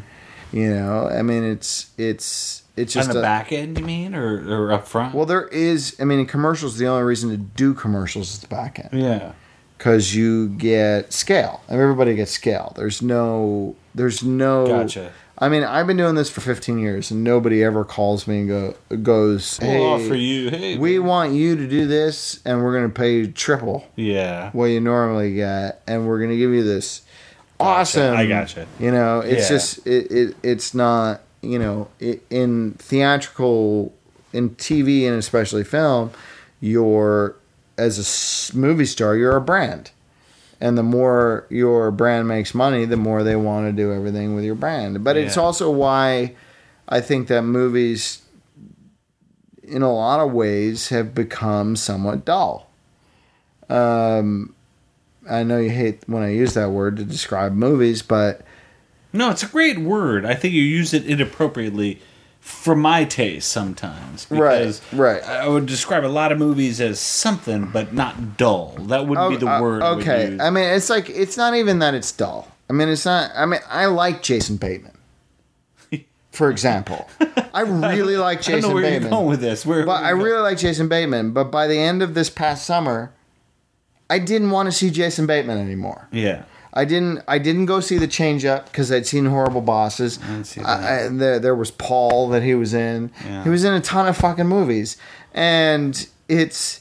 It's just on the back end, you mean, or up front? Well, there is. In commercials, the only reason to do commercials is the back end. Yeah. Because you get scale. Everybody gets scale. There's no. Gotcha. I've been doing this for 15 years, and nobody ever calls me and goes, "Hey, We'll offer you. Hey, we want you to do this, and we're going to pay you triple Yeah. what you normally get, and we're going to give you this awesome. I gotcha. You know, it's Yeah. just it's not, you know, in theatrical, in TV and especially film, you're as a movie star, you're a brand. And the more your brand makes money, the more they want to do everything with your brand. But it's Yeah. also why I think that movies, in a lot of ways, have become somewhat dull. I know you hate when I use that word to describe movies, but No, it's a great word. I think you use it inappropriately for my taste sometimes. Because Right. I would describe a lot of movies as something, but not dull. That wouldn't be the word I would Okay, use. I mean, it's like it's not even that it's dull. I mean, it's not. I mean, I like Jason Bateman, for example. I really like I Jason don't know where Bateman. you're going with this. But I really like Jason Bateman. But by the end of this past summer, I didn't want to see Jason Bateman anymore. Yeah. I didn't go see The Change Up because I'd seen Horrible Bosses. I didn't see that. There was Paul that he was in. Yeah. He was in a ton of fucking movies, and it's.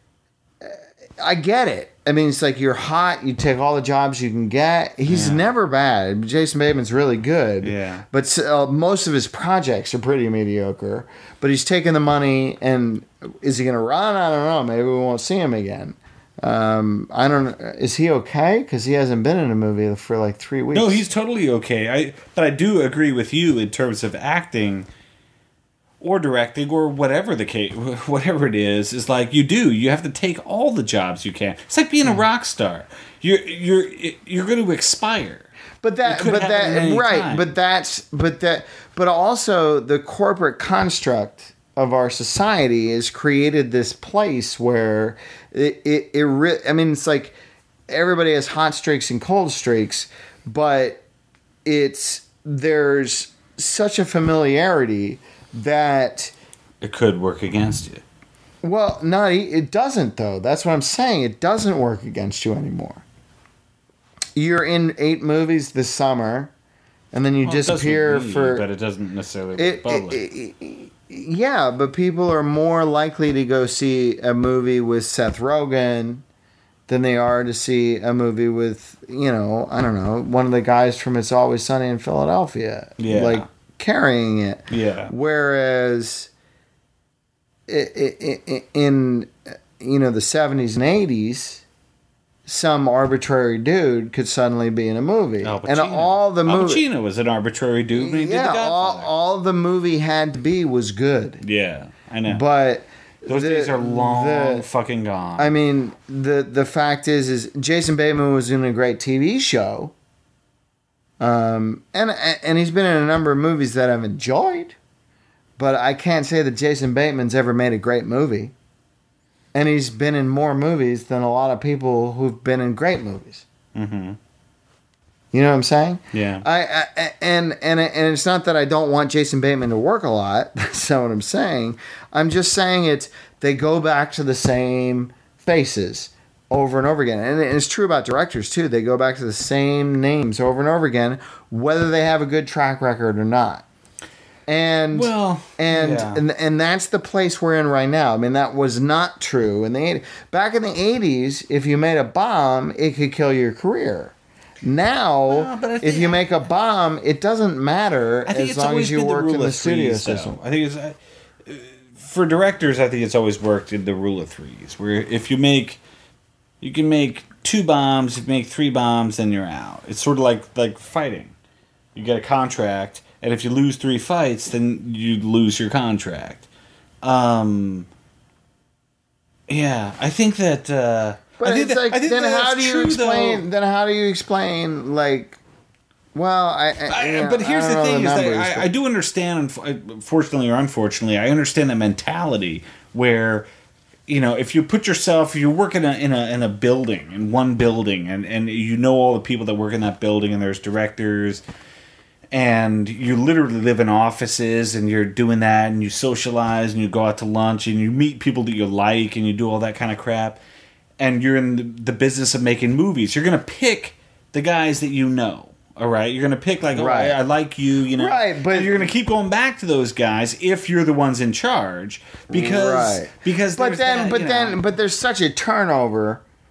I get it. I mean, it's like you're hot. You take all the jobs you can get. He's never bad. Jason Bateman's really good. Yeah. But most of his projects are pretty mediocre. But he's taking the money, and is he going to run? I don't know. Maybe we won't see him again. I don't. Is he okay? Because he hasn't been in a movie for like 3 weeks. No, he's totally okay. But I do agree with you in terms of acting or directing or whatever the case, whatever it is like you have to take all the jobs you can. It's like being a rock star. You're going to expire. But that, It could but happen at that, any right? time. But also the corporate construct of our society has created this place where I mean, it's like everybody has hot streaks and cold streaks, but there's such a familiarity that. It could work against you. Well, it doesn't though. That's what I'm saying. It doesn't work against you anymore. You're in 8 movies this summer, and then you Well, it does disappear with me, for. but it doesn't necessarily with the public. Yeah, but people are more likely to go see a movie with Seth Rogen than they are to see a movie with, I don't know, one of the guys from It's Always Sunny in Philadelphia. Yeah. Like carrying it. Yeah. Whereas in the 70s and 80s, some arbitrary dude could suddenly be in a movie. Al Pacino. And all the Al movie, Pacino was an arbitrary dude when he did The Godfather. all the movie had to be was good. Yeah, I know. But those days are long fucking gone. I mean, the fact is Jason Bateman was in a great TV show, and he's been in a number of movies that I've enjoyed, but I can't say that Jason Bateman's ever made a great movie. And he's been in more movies than a lot of people who've been in great movies. Mm-hmm. You know what I'm saying? Yeah. And it's not that I don't want Jason Bateman to work a lot. That's not what I'm saying. I'm just saying they go back to the same faces over and over again. And it's true about directors too. They go back to the same names over and over again, whether they have a good track record or not. And and that's the place we're in right now. I mean, that was not true in the 80s. Back in the 80s, if you made a bomb, it could kill your career. Now, if you make a bomb, it doesn't matter as long as you work in the studio system. I think it's for directors. I think it's always worked in the rule of threes, where if you can make 2 bombs, if you make 3 bombs, then you're out. It's sort of like fighting. You get a contract. And if you lose 3 fights, then you lose your contract. Yeah, I think that. But I think it's like, I think then that how that's do you true, explain? though. Then how do you explain? Like, well, But here's the thing: is numbers, that I do understand. Fortunately or unfortunately, I understand that mentality where. If you put yourself, you work in a building, in one building, and you know all the people that work in that building, and there's directors. And you literally live in offices and you're doing that and you socialize and you go out to lunch and you meet people that you like and you do all that kind of crap. And you're in the business of making movies. You're going to pick the guys that you know. All right. You're going to pick like, right. I like you, Right. But and you're going to keep going back to those guys if you're the ones in charge because but there's such a turnover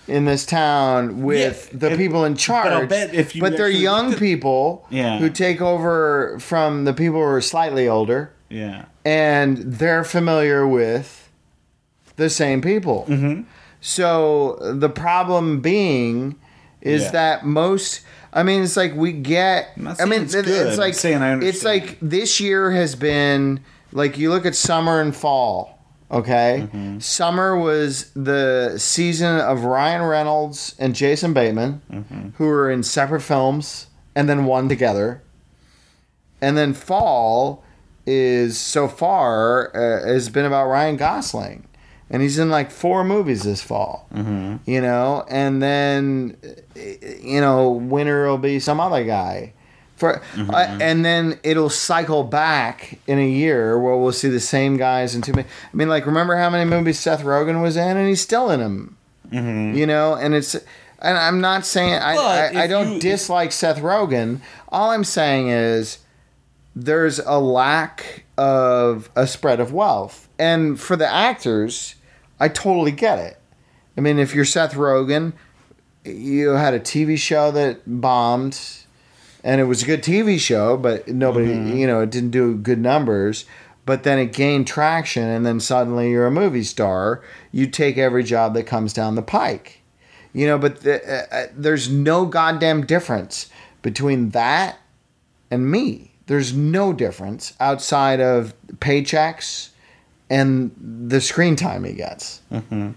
in this town with the people in charge. But I'll bet if you but they're actually young looked at- people Yeah. who take over from the people who are slightly older, Yeah. and they're familiar with the same people. Mm-hmm. So the problem being is Yeah. that most. I mean, it's like we get. I'm not I mean, saying it's good. it's like I'm saying I it's understand. like this year has been like you look at summer and fall. Okay, Mm-hmm. summer was the season of Ryan Reynolds and Jason Bateman, Mm-hmm. who were in separate films and then one together. And then fall is so far has been about Ryan Gosling, and he's in like 4 movies this fall. Mm-hmm. You know, and then winter will be some other guy. And then it'll cycle back in a year where we'll see the same guys in 2. I mean, like, remember how many movies Seth Rogen was in, and he's still in them. Mm-hmm. You know, and I'm not saying I don't dislike Seth Rogen. All I'm saying is there's a lack of a spread of wealth, and for the actors, I totally get it. I mean, if you're Seth Rogen, you had a TV show that bombed. And it was a good TV show, but nobody, it didn't do good numbers. But then it gained traction, and then suddenly you're a movie star. You take every job that comes down the pike. But there's no goddamn difference between that and me. There's no difference outside of paychecks and the screen time he gets. Mm-hmm.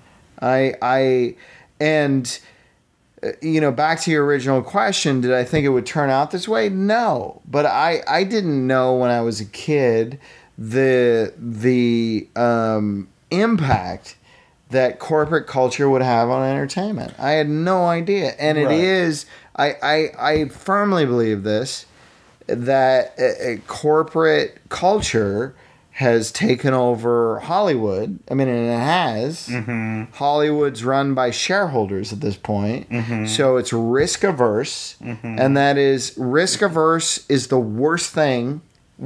Back to your original question, did I think it would turn out this way? No. But I didn't know when I was a kid the impact that corporate culture would have on entertainment. I had no idea. And it is, I firmly believe this, that corporate culture has taken over Hollywood. I mean, and it has. Mm-hmm. Hollywood's run by shareholders at this point. Mm-hmm. So it's risk averse. Mm-hmm. And that is, risk averse is the worst thing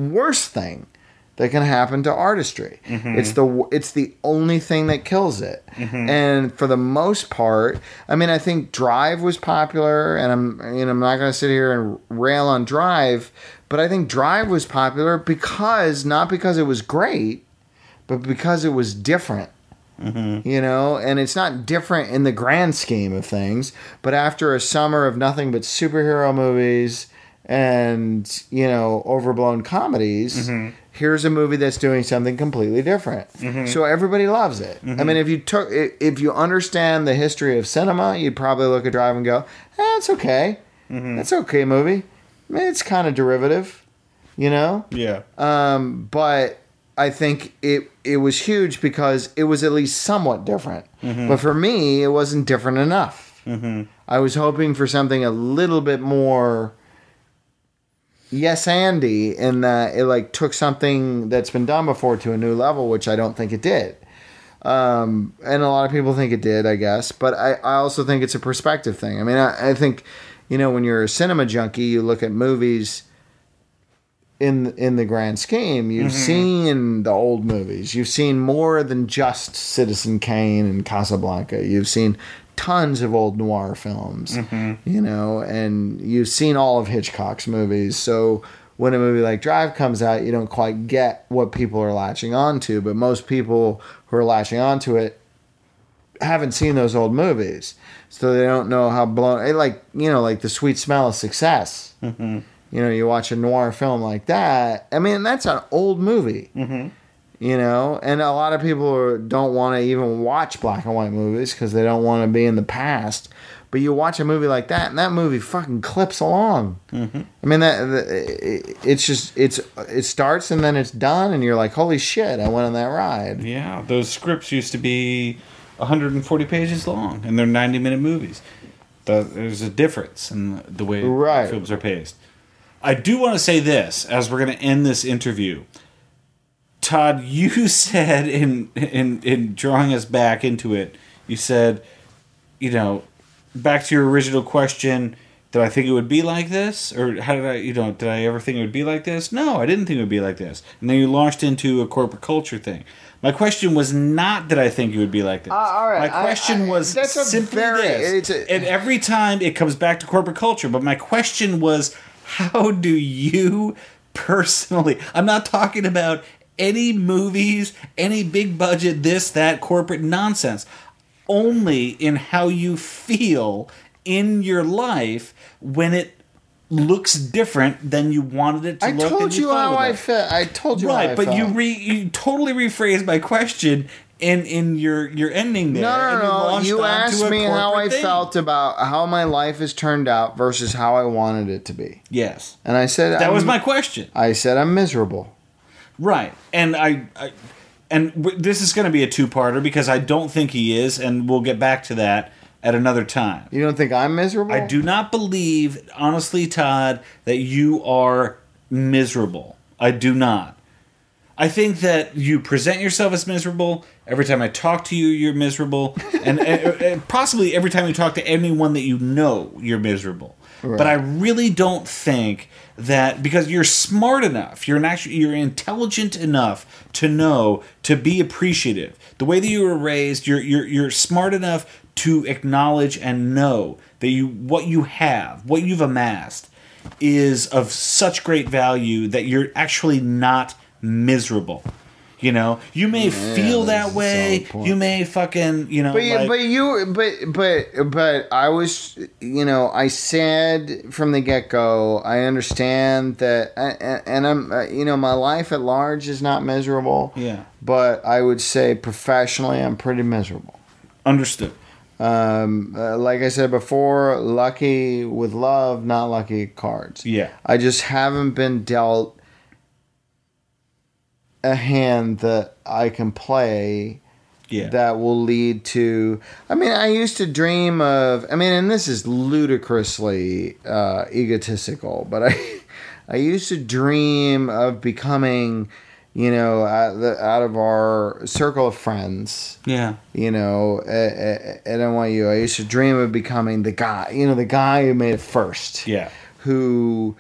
that can happen to artistry. Mm-hmm. It's the only thing that kills it. Mm-hmm. And for the most part, I mean, I think Drive was popular, and I'm not going to sit here and rail on Drive, but I think Drive was popular not because it was great, but because it was different. Mm-hmm. And it's not different in the grand scheme of things, but after a summer of nothing but superhero movies and, overblown comedies, Mm-hmm. here's a movie that's doing something completely different. Mm-hmm. So everybody loves it. Mm-hmm. I mean, if you understand the history of cinema, you'd probably look at Drive and go, it's okay. Mm-hmm. That's an okay movie. I mean, it's kind of derivative, Yeah. But I think it was huge because it was at least somewhat different. Mm-hmm. But for me, it wasn't different enough. Mm-hmm. I was hoping for something a little bit more yes Andy, in that it took something that's been done before to a new level, which I don't think it did. And a lot of people think it did, I guess. But I also think it's a perspective thing. I mean, I think, when you're a cinema junkie, you look at movies in the grand scheme. You've seen the old movies. You've seen more than just Citizen Kane and Casablanca. You've seen tons of old noir films, and you've seen all of Hitchcock's movies. So when a movie like Drive comes out, you don't quite get what people are latching onto. But most people who are latching onto it haven't seen those old movies, so they don't know how blown. Like the Sweet Smell of Success. Mm-hmm. You watch a noir film like that. I mean, that's an old movie. Mm-hmm. And a lot of people don't want to even watch black and white movies because they don't want to be in the past. But you watch a movie like that, and that movie fucking clips along. Mm-hmm. I mean, it starts and then it's done, and you're like, holy shit, I went on that ride. Yeah, those scripts used to be 140 pages long, and they're 90-minute movies. There's a difference in the way films are paced. I do want to say this, as we're going to end this interview. Todd, you said in drawing us back into it, you said, back to your original question, did I think it would be like this? Or how did did I ever think it would be like this? No, I didn't think it would be like this. And then you launched into a corporate culture thing. My question was not that I think you would be like this. All right. My question was that's a simply very- this. And every time it comes back to corporate culture, but my question was, how do you personally... I'm not talking about any movies, any big budget, this, that, corporate nonsense. Only in how you feel in your life when it looks different than you wanted it to I look. told you how I felt. I told you how I Right, but felt. you totally rephrased my question in your ending there. and No. launched You onto asked a me how I corporate thing. felt about how my life has turned out versus how I wanted it to be. Yes, And I said that was my question. I said I'm miserable. Right, and this is going to be a two-parter because I don't think he is, and we'll get back to that at another time. You don't think I'm miserable? I do not believe, honestly, Todd, that you are miserable. I do not. I think that you present yourself as miserable. Every time I talk to you, you're miserable. and possibly every time you talk to anyone that you know, you're miserable. Right. But I really don't think that, because you're smart enough, you're intelligent enough to know to be appreciative. The way that you were raised, you're smart enough to acknowledge and know that what you've amassed is of such great value that you're actually not miserable. You know, you may feel that way. You may fucking, But I was, I said from the get-go, I understand that, and I'm, my life at large is not miserable. Yeah. But I would say professionally, I'm pretty miserable. Understood. Like I said before, lucky with love, not lucky at cards. Yeah. I just haven't been dealt a hand that I can play Yeah. that will lead to... I used to dream of... and this is ludicrously egotistical, but I used to dream of becoming, out of our circle of friends... Yeah. at NYU, I used to dream of becoming the guy who made it first. Yeah. Who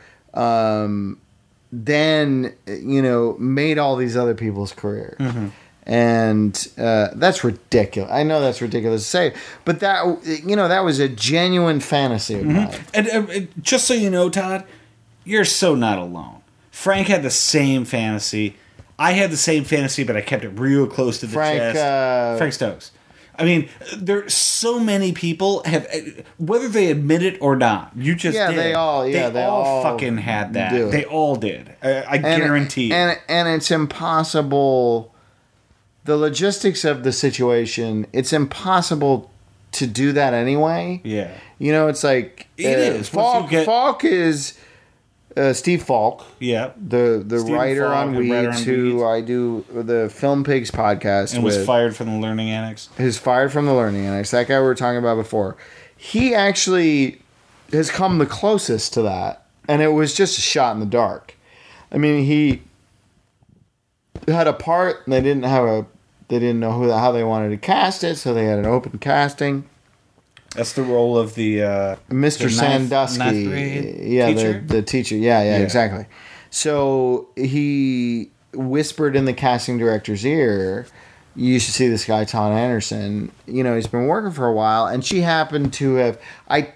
then, made all these other people's careers. Mm-hmm. And that's ridiculous. I know that's ridiculous to say, but that was a genuine fantasy of mine. And just so you know, Todd, you're so not alone. Frank had the same fantasy. I had the same fantasy, but I kept it real close to the chest. Frank Stokes. There's so many people whether they admit it or not. You just did. They all fucking had that. do it. They all did. I guarantee. And it's impossible. The logistics of the situation. It's impossible to do that anyway. Yeah. It's like It is. Once you Falk is Steve Falk. Yeah. The Stephen writer Falk, on the writer Weeds, on who Weeds. I do the Film Pigs podcast And with. was fired from the Learning Annex. Is fired from the Learning Annex. That guy we were talking about before. He actually has come the closest to that, and it was just a shot in the dark. He had a part, and they didn't know how they wanted to cast it, so they had an open casting. That's the role of the Mr. the Sandusky, ninth grade teacher? the teacher, yeah, exactly. So he whispered in the casting director's ear, "You should see this guy, Todd Anderson. He's been working for a while." And she happened to have, I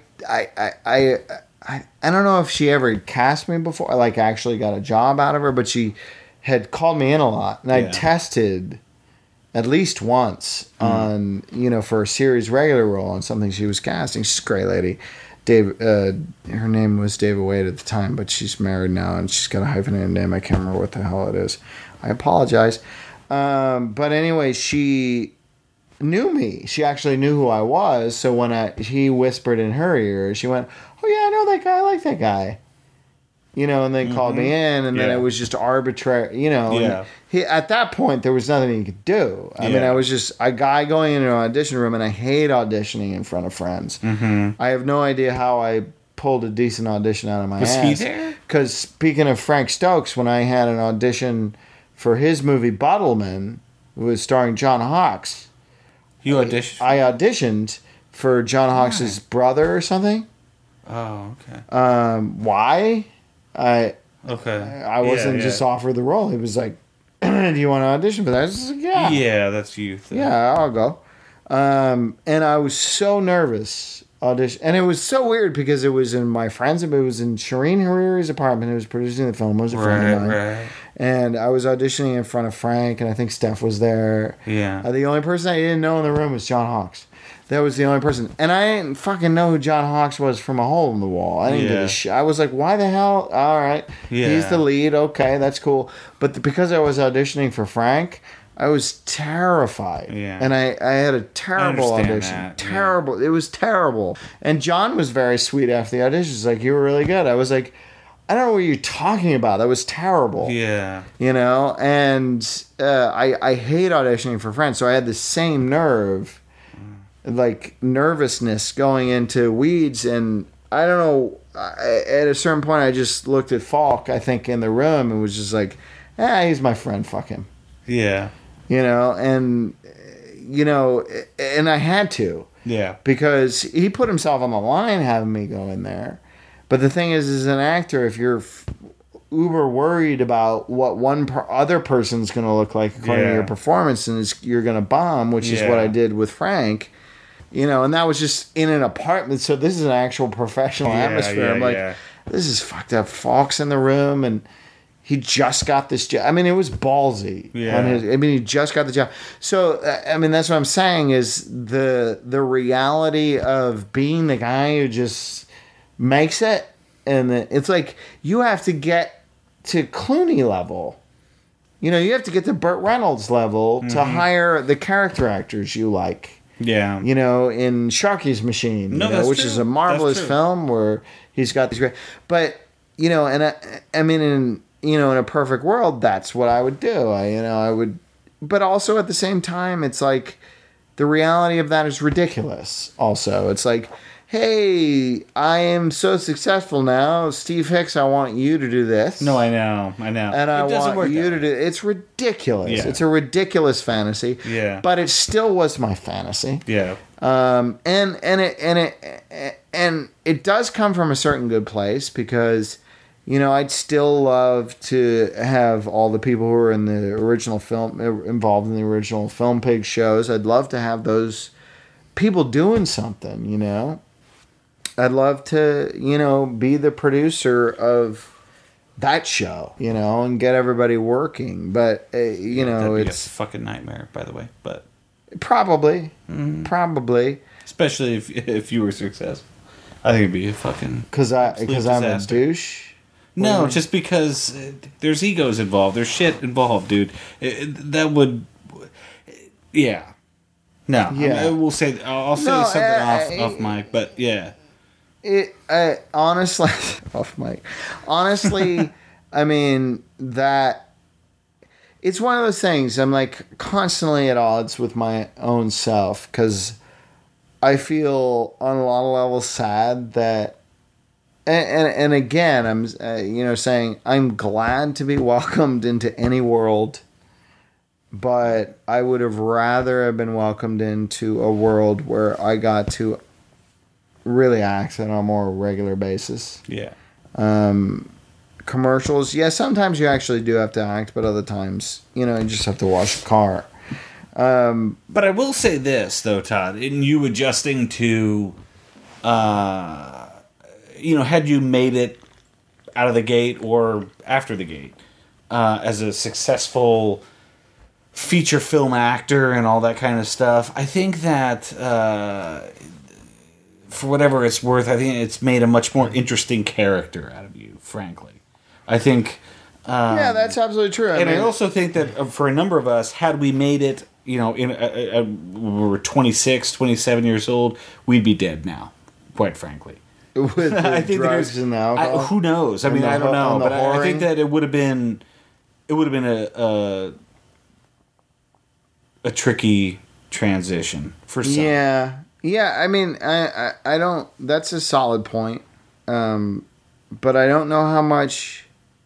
don't know if she ever cast me before, like actually got a job out of her, but she had called me in a lot, and I tested at least once on, for a series regular role on something she was casting. She's a great lady. Her name was David Wade at the time, but she's married now and she's got a hyphenated name. I can't remember what the hell it is. I apologize. But anyway, she knew me. She actually knew who I was. So when he whispered in her ear, she went, "Oh yeah, I know that guy. I like that guy." And then called me in, and then it was just arbitrary, and at that point, there was nothing he could do. I was just a guy going into an audition room, and I hate auditioning in front of friends. Mm-hmm. I have no idea how I pulled a decent audition out of my ass. Was he there? Because speaking of Frank Stokes, when I had an audition for his movie Bottleman, it was starring John Hawkes. You auditioned? I auditioned for John Hawkes' brother or something. Oh, okay. Why? I Okay. wasn't just offered the role. He was like, "Do you want to audition for that?" I was like, "Yeah, Yeah, that's you. yeah, I'll go." And I was so nervous audition, and it was so weird because it was in my friend's, it was in Shireen Hariri's apartment. Who was producing the film. It was a friend of mine, Right. and I was auditioning in front of Frank, and I think Steph was there. Yeah. The only person I didn't know in the room was John Hawkes. That was the only person. And I didn't fucking know who John Hawkes was from a hole in the wall. I didn't give Yeah. a shit. I was like, why the hell? All right. Yeah. He's the lead. Okay, that's cool. But because I was auditioning for Frank, I was terrified. Yeah. And I had a terrible understand audition. that, yeah. Terrible. It was terrible. And John was very sweet after the audition. He's like, you were really good. I was like, I don't know what you're talking about. That was terrible. Yeah. You know? And I hate auditioning for Friends. So I had the same nervousness going into Weeds, and I don't know, at a certain point I just looked at Falk, I think, in the room and was just like, he's my friend, fuck him. Yeah. You know, and and I had to, Yeah. because he put himself on the line having me go in there. But the thing is, as an actor, if you're uber worried about what other person's going to look like according to Yeah. your performance, and you're going to bomb, which is what Yeah. I did with Frank. You know, and that was just in an apartment. So this is an actual professional atmosphere. yeah, I'm like, yeah. this is fucked up. Falk's in the room, and he just got this job. I mean, it was ballsy. Yeah. He just got the job. So, I mean, that's what I'm saying is the reality of being the guy who just makes it. And it's like you have to get to Clooney level. You know, you have to get to Burt Reynolds level to hire the character actors you like. Yeah. You know, in Sharky's Machine, No, that's which true. is a marvelous That's true. film where he's got these great. But and I mean, in a perfect world, that's what I would do. I would, but also at the same time, it's like the reality of that is ridiculous. Also, it's like, hey, I am so successful now, Steve Hicks. I want you to do this. No, I know. And It I doesn't want work you that to way. do. It's ridiculous. Yeah. It's a ridiculous fantasy. Yeah. But it still was my fantasy. Yeah. And it does come from a certain good place because, I'd still love to have all the people who were in the original film involved in the original Film Pig shows. I'd love to have those people doing something. I'd love to, be the producer of that show, and get everybody working. But That'd be it's a fucking nightmare, by the way. But probably. especially if you were successful, I think it'd be a fucking Because I'm a disaster. douche. No, just because there's egos involved. There's shit involved, dude. That would, yeah. No, Yeah. we'll say. I'll say No, something off mic, but yeah. Honestly, off mic. Honestly, I mean that it's one of those things. I'm like constantly at odds with my own self because I feel on a lot of levels sad that. And again, I'm saying I'm glad to be welcomed into any world, but I would have rather have been welcomed into a world where I got to really act on a more regular basis. Yeah. Commercials, yeah, sometimes you actually do have to act, but other times, you just have to wash the car. But I will say this, though, Todd, in you adjusting to, had you made it out of the gate or after the gate as a successful feature film actor and all that kind of stuff, I think that, for whatever it's worth, I think it's made a much more interesting character out of you, frankly. I think... Yeah, that's absolutely true. I also think that for a number of us, had we made it, we were 26, 27 years old, we'd be dead now, quite frankly. with the I think drugs and the alcohol. who knows? I And mean, the I don't know, and the but I think whoring. that it would have been a tricky transition for some. Yeah. I mean, I don't. That's a solid point. But I don't know how much.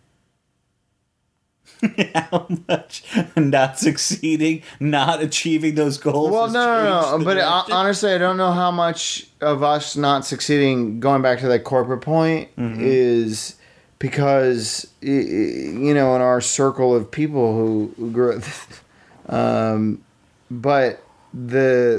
How much not succeeding, not achieving those goals. Well, has no. changed the But direction? honestly, I don't know how much of us not succeeding, going back to that corporate point, is because in our circle of people who grew up, but the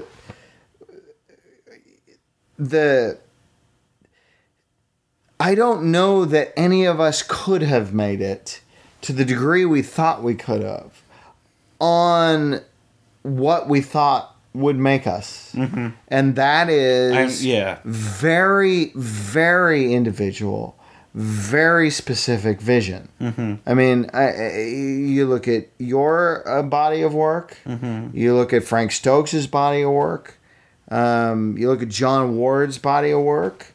I don't know that any of us could have made it to the degree we thought we could have on what we thought would make us. Mm-hmm. And that is very, very individual, very specific vision. Mm-hmm. I mean, you look at your body of work, you look at Frank Stokes' body of work, you look at John Ward's body of work,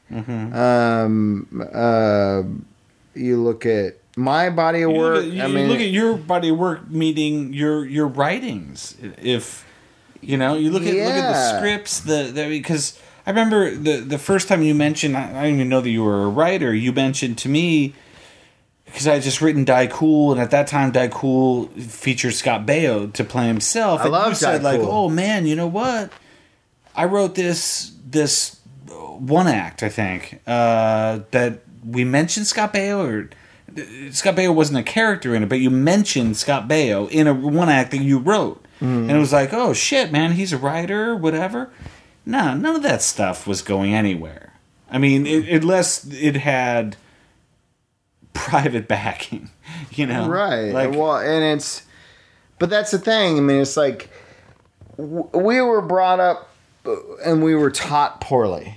you look at my body of work. You look at your body of work meeting your writings. If you look at the scripts, because I remember the first time you mentioned, I don't even know that you were a writer. You mentioned to me, because I had just written Die Cool, and at that time Die Cool featured Scott Baio to play himself. I love you said Die Cool. oh man, you know what? I wrote this one act, I think, that we mentioned Scott Baio, or Scott Baio wasn't a character in it, but you mentioned Scott Baio in a one act that you wrote. And it was like, oh shit, man, he's a writer, whatever. No, none of that stuff was going anywhere. I mean, unless it had private backing, Right. Like, but that's the thing. I mean, it's like we were brought up and we were taught poorly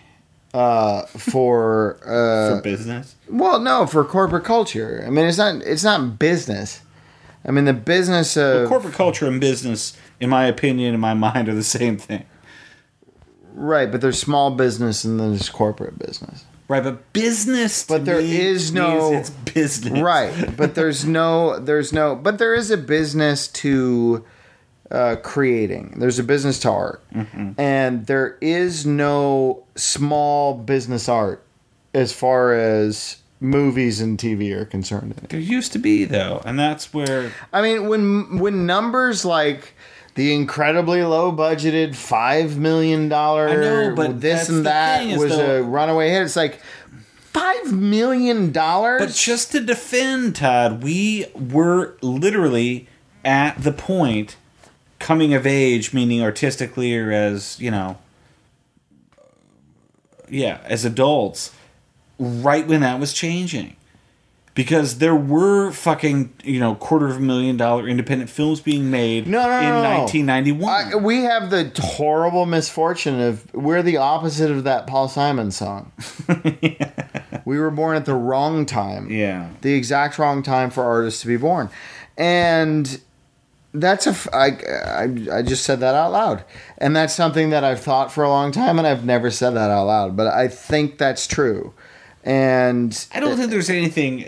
for business. Well, no, for corporate culture. I mean, it's not business. I mean, the business of corporate culture and business, in my opinion, in my mind, are the same thing. Right, but there's small business and then there's corporate business. Right, but business. But there is no. It's business. Right, but there is a business to creating. There's a business to art, and there is no small business art as far as movies and TV are concerned. There used to be, though, and that's where. I mean, when numbers like the incredibly low budgeted $5 million, I know, but this and that was a runaway hit. It's like $5 million. But just to defend, Todd, we were literally at the point, coming of age, meaning artistically or as as adults, right when that was changing. Because there were fucking, $250,000 independent films being made in 1991. We have the horrible misfortune of, we're the opposite of that Paul Simon song. We were born at the wrong time. Yeah. The exact wrong time for artists to be born. And that's I just said that out loud. And that's something that I've thought for a long time, and I've never said that out loud. But I think that's true. And I don't think there's anything.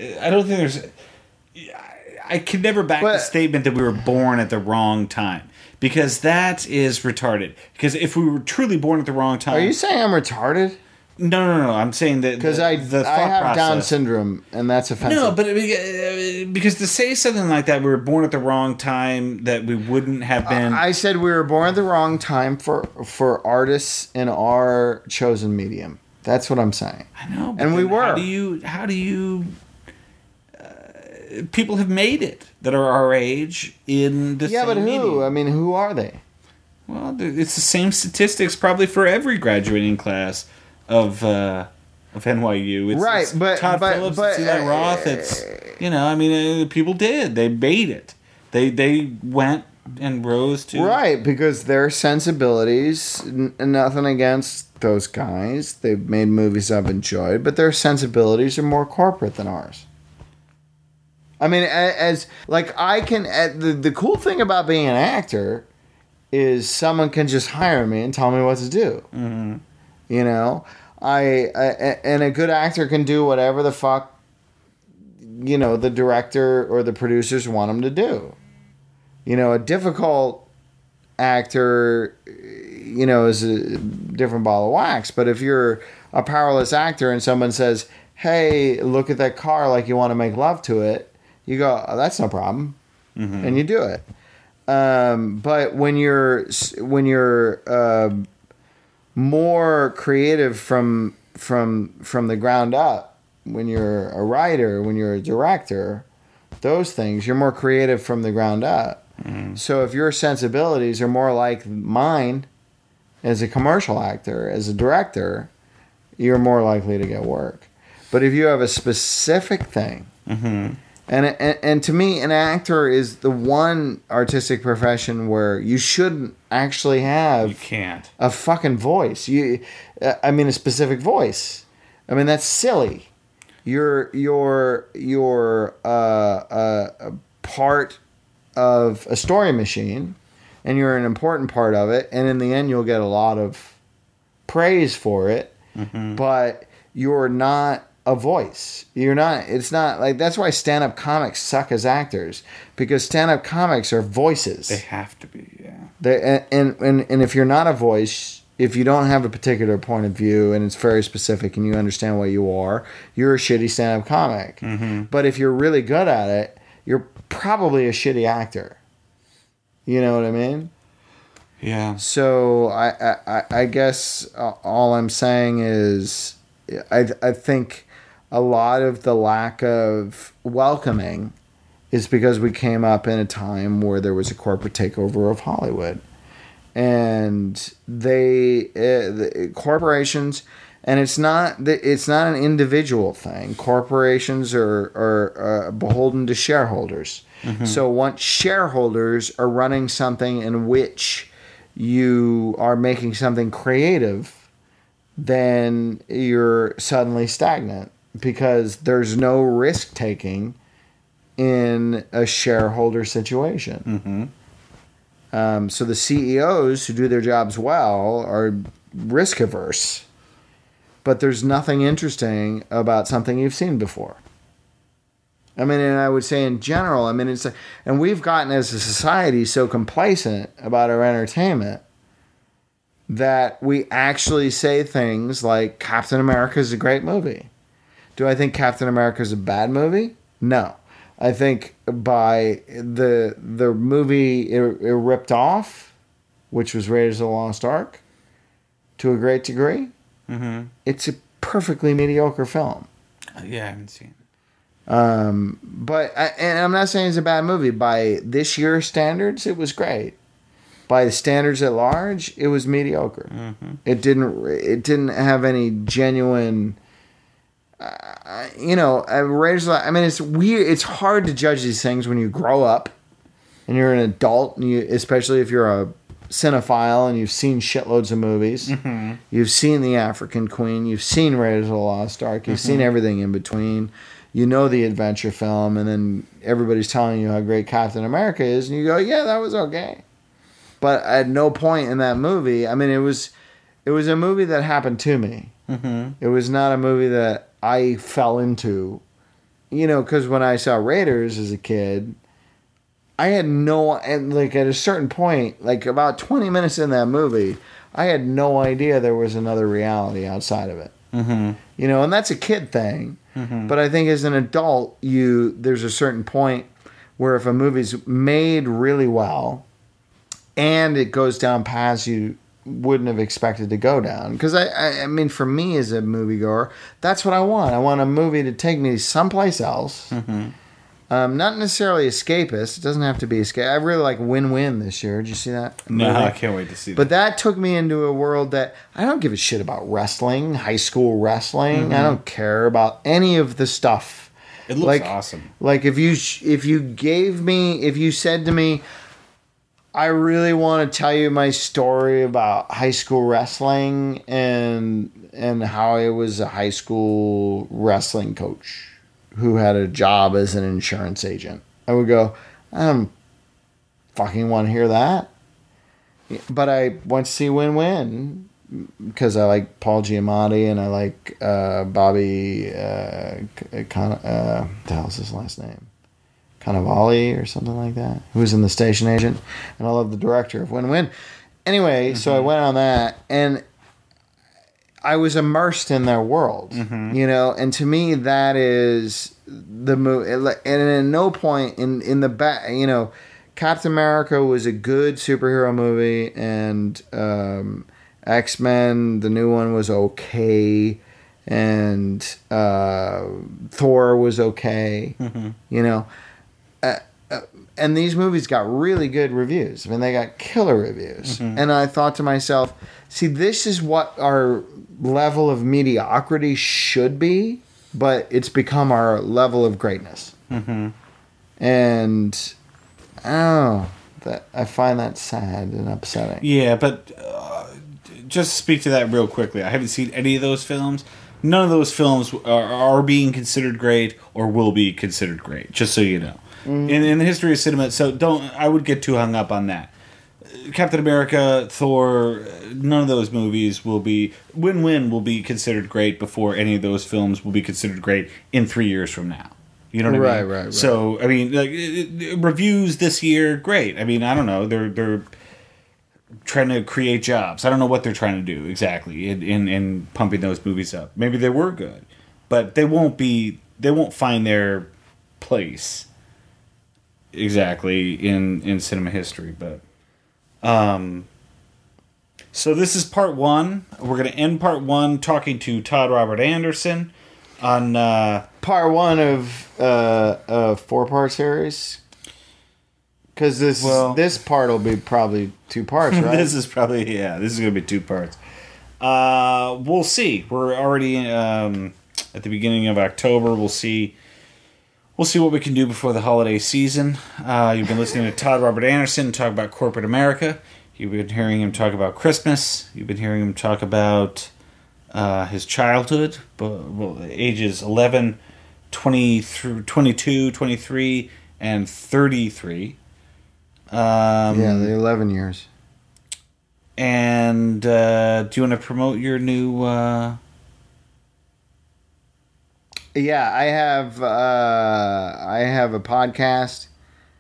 I can never back the statement that we were born at the wrong time, because that is retarded. Because if we were truly born at the wrong time, are you saying I'm retarded? No. I'm saying that because I have Down syndrome, and that's offensive. No, but because to say something like that, we were born at the wrong time, that we wouldn't have been. I said we were born at the wrong time for artists in our chosen medium. That's what I'm saying. I know, and we were. How do you? People have made it that are our age in the same but who? medium. I mean, who are they? Well, it's the same statistics probably for every graduating class of NYU. It's Todd Phillips, it's Eli Roth. It's people did. They made it. They went and rose to because their sensibilities. Nothing against those guys. They've made movies I've enjoyed, but their sensibilities are more corporate than ours. I mean, the cool thing about being an actor is someone can just hire me and tell me what to do. Mm-hmm. And a good actor can do whatever the fuck, the director or the producers want them to do. A difficult actor, is a different ball of wax. But if you're a powerless actor and someone says, hey, look at that car like you want to make love to it, you go, oh, that's no problem. Mm-hmm. And you do it. But when you're more creative from the ground up, a writer, when you're a director, those things, you're more creative from the ground up. So if your sensibilities are more like mine as a commercial actor, as a director, you're more likely to get work. But if you have a specific thing, and to me, an actor is the one artistic profession where you shouldn't actually have You can't. a fucking voice. A specific voice. I mean, that's silly. You're a part of a story machine, and you're an important part of it. And in the end, you'll get a lot of praise for it. But you're not a voice. You're not. It's not like that's why stand-up comics suck as actors, because stand-up comics are voices. They have to be, yeah. And if you're not a voice, if you don't have a particular point of view and it's very specific and you understand what you are, you're a shitty stand-up comic. But if you're really good at it, you're probably a shitty actor. You know what I mean? Yeah. So I guess all I'm saying is I think a lot of the lack of welcoming is because we came up in a time where there was a corporate takeover of Hollywood. And the corporations, and it's not an individual thing. Corporations are beholden to shareholders. So once shareholders are running something in which you are making something creative, then you're suddenly stagnant because there's no risk taking in a shareholder situation. So the CEOs who do their jobs well are risk averse, but there's nothing interesting about something you've seen before. I mean, and I would say in general, I mean, and we've gotten as a society so complacent about our entertainment that we actually say things like Captain America is a great movie. Do I think Captain America is a bad movie? No. I think by the movie it ripped off, which was Raiders of the Lost Ark, to a great degree, it's a perfectly mediocre film. Yeah, I haven't seen it. And I'm not saying it's a bad movie. By this year's standards, it was great. By the standards at large, it was mediocre. It didn't have any genuine. Raiders. I mean, it's weird. It's hard to judge these things when you grow up and you're an adult, and especially if you're a cinephile and you've seen shitloads of movies. You've seen The African Queen. You've seen Raiders of the Lost Ark. You've seen everything in between. You know the adventure film, and then everybody's telling you how great Captain America is, and you go, "Yeah, that was okay." But at no point in that movie, I mean, it was a movie that happened to me. It was not a movie that I fell into, because when I saw Raiders as a kid, I had and like at a certain point, like about 20 minutes in that movie, I had no idea there was another reality outside of it. And that's a kid thing. But I think as an adult, there's a certain point where if a movie's made really well and it goes down paths you wouldn't have expected to go down. Because, I mean, for me as a moviegoer, that's what I want. I want a movie to take me someplace else. Not necessarily escapist. It doesn't have to be escape. I really like Win-Win this year. Did you see that? No, I can't wait to see that. But that took me into a world that I don't give a shit about wrestling, high school wrestling. I don't care about any of the stuff. It looks awesome. Like if you said to me, I really want to tell you my story about high school wrestling and how I was a high school wrestling coach who had a job as an insurance agent, I would go, I don't fucking want to hear that. But I went to see Win-Win because I like Paul Giamatti and I like Bobby, the hell's his last name? Cannavale or something like that, who was in The Station Agent. And I love the director of Win-Win. Anyway, so I went on that and I was immersed in their world, and to me that is the movie. And at no point in the back, Captain America was a good superhero movie, and X-Men, the new one, was okay, and Thor was okay. You know, and these movies got really good reviews. I mean, they got killer reviews. And I thought to myself, see, this is what our level of mediocrity should be, but it's become our level of greatness. And I find that sad and upsetting. Yeah, but just to speak to that real quickly, I haven't seen any of those films. None of those films are being considered great or will be considered great, just so you know. In the history of cinema, so I would get too hung up on that. Captain America, Thor, none of those movies will be... Win-Win will be considered great before any of those films will be considered great in 3 years from now. You know what I mean? Right. So, I mean, like, reviews this year, great. I mean, I don't know. They're trying to create jobs. I don't know what they're trying to do exactly in pumping those movies up. Maybe they were good, but they won't find their place exactly in cinema history. But so this is part one. We're going to end part one talking to Todd Robert Anderson on part one of a 4-part series. Because this part will be probably 2 parts, right? This is going to be 2 parts. We'll see. We're already at the beginning of October. We'll see what we can do before the holiday season. You've been listening to Todd Robert Anderson talk about corporate America. You've been hearing him talk about Christmas. You've been hearing him talk about his childhood, ages 11, 20 through 22, 23, and 33. The 11 years. And do you want to promote your new... Yeah, I have a podcast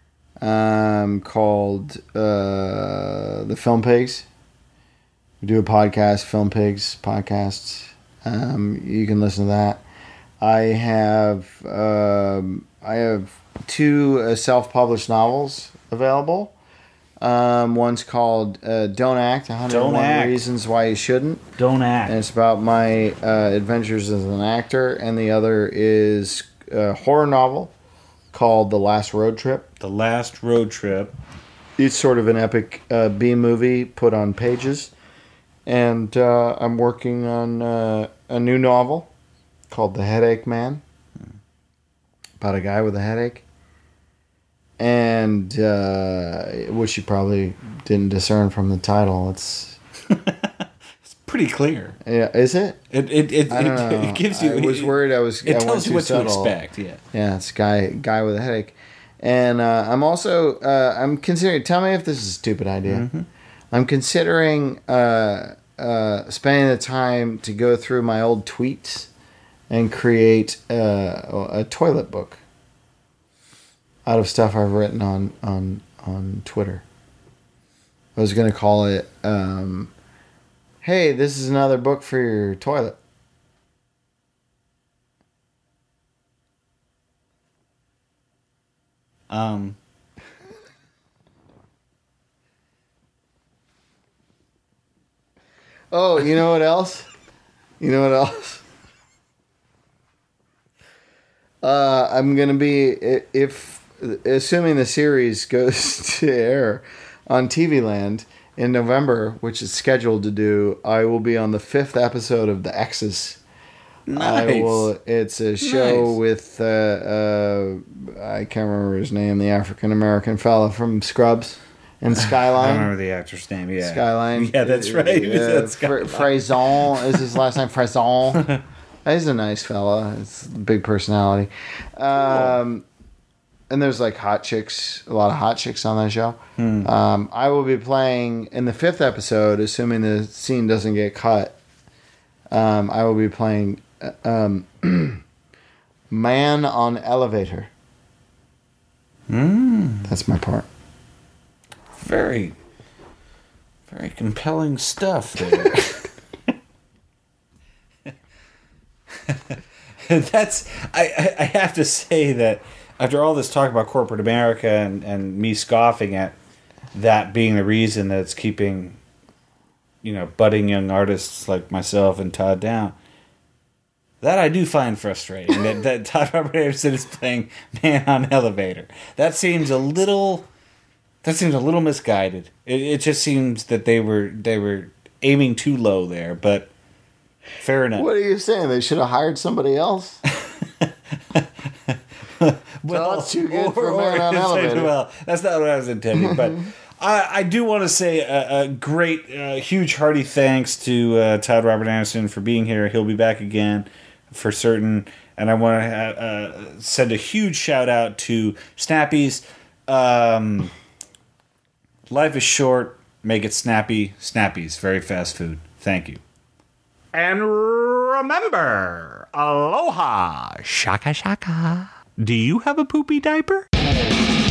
called The Film Pigs. We do a podcast, Film Pigs podcasts. You can listen to that. I have 2 self-published novels available. One's called Don't Act, 101 Reasons Why You Shouldn't. Don't Act. And it's about my adventures as an actor. And the other is a horror novel called The Last Road Trip. The Last Road Trip. It's sort of an epic B-movie put on pages. And I'm working on a new novel called The Headache Man, about a guy with a headache. And which you probably didn't discern from the title. It's pretty clear. Yeah, is it? It I don't know. It gives you. I was worried. It tells you what to expect. Yeah. Yeah, it's a guy with a headache, and I'm also I'm considering. Tell me if this is a stupid idea. I'm considering spending the time to go through my old tweets and create a toilet book out of stuff I've written on Twitter. I was going to call it, hey, this is another book for your toilet. Oh, you know what else? I'm going to be, assuming the series goes to air on TV Land in November, which is scheduled to do, I will be on the 5th episode of The X's. Nice. It's a show with I can't remember his name, the African American fella from Scrubs and Skyline. I remember the actor's name. Yeah, Skyline. Yeah, that's right. Frezon is his last name. Frezon. He's a nice fella. It's a big personality. Cool. And there's like a lot of hot chicks on that show. I will be playing in the 5th episode, assuming the scene doesn't get cut. I will be playing Man on Elevator. That's my part. Very, very compelling stuff there. I have to say that after all this talk about corporate America and me scoffing at that being the reason that it's keeping, budding young artists like myself and Todd down, That I do find frustrating. that Todd Robert Anderson is playing Man on Elevator. That seems a little misguided. It just seems that they were aiming too low there, but fair enough. What are you saying? They should have hired somebody else? Well, that's too good for Man on Elevator. Well, that's not what I was intending, but I do want to say a great, huge, hearty thanks to Todd Robert Anderson for being here. He'll be back again for certain, and I want to send a huge shout out to Snappies. Life is short. Make it snappy. Snappies, very fast food. Thank you. And remember, aloha, shaka shaka. Do you have a poopy diaper?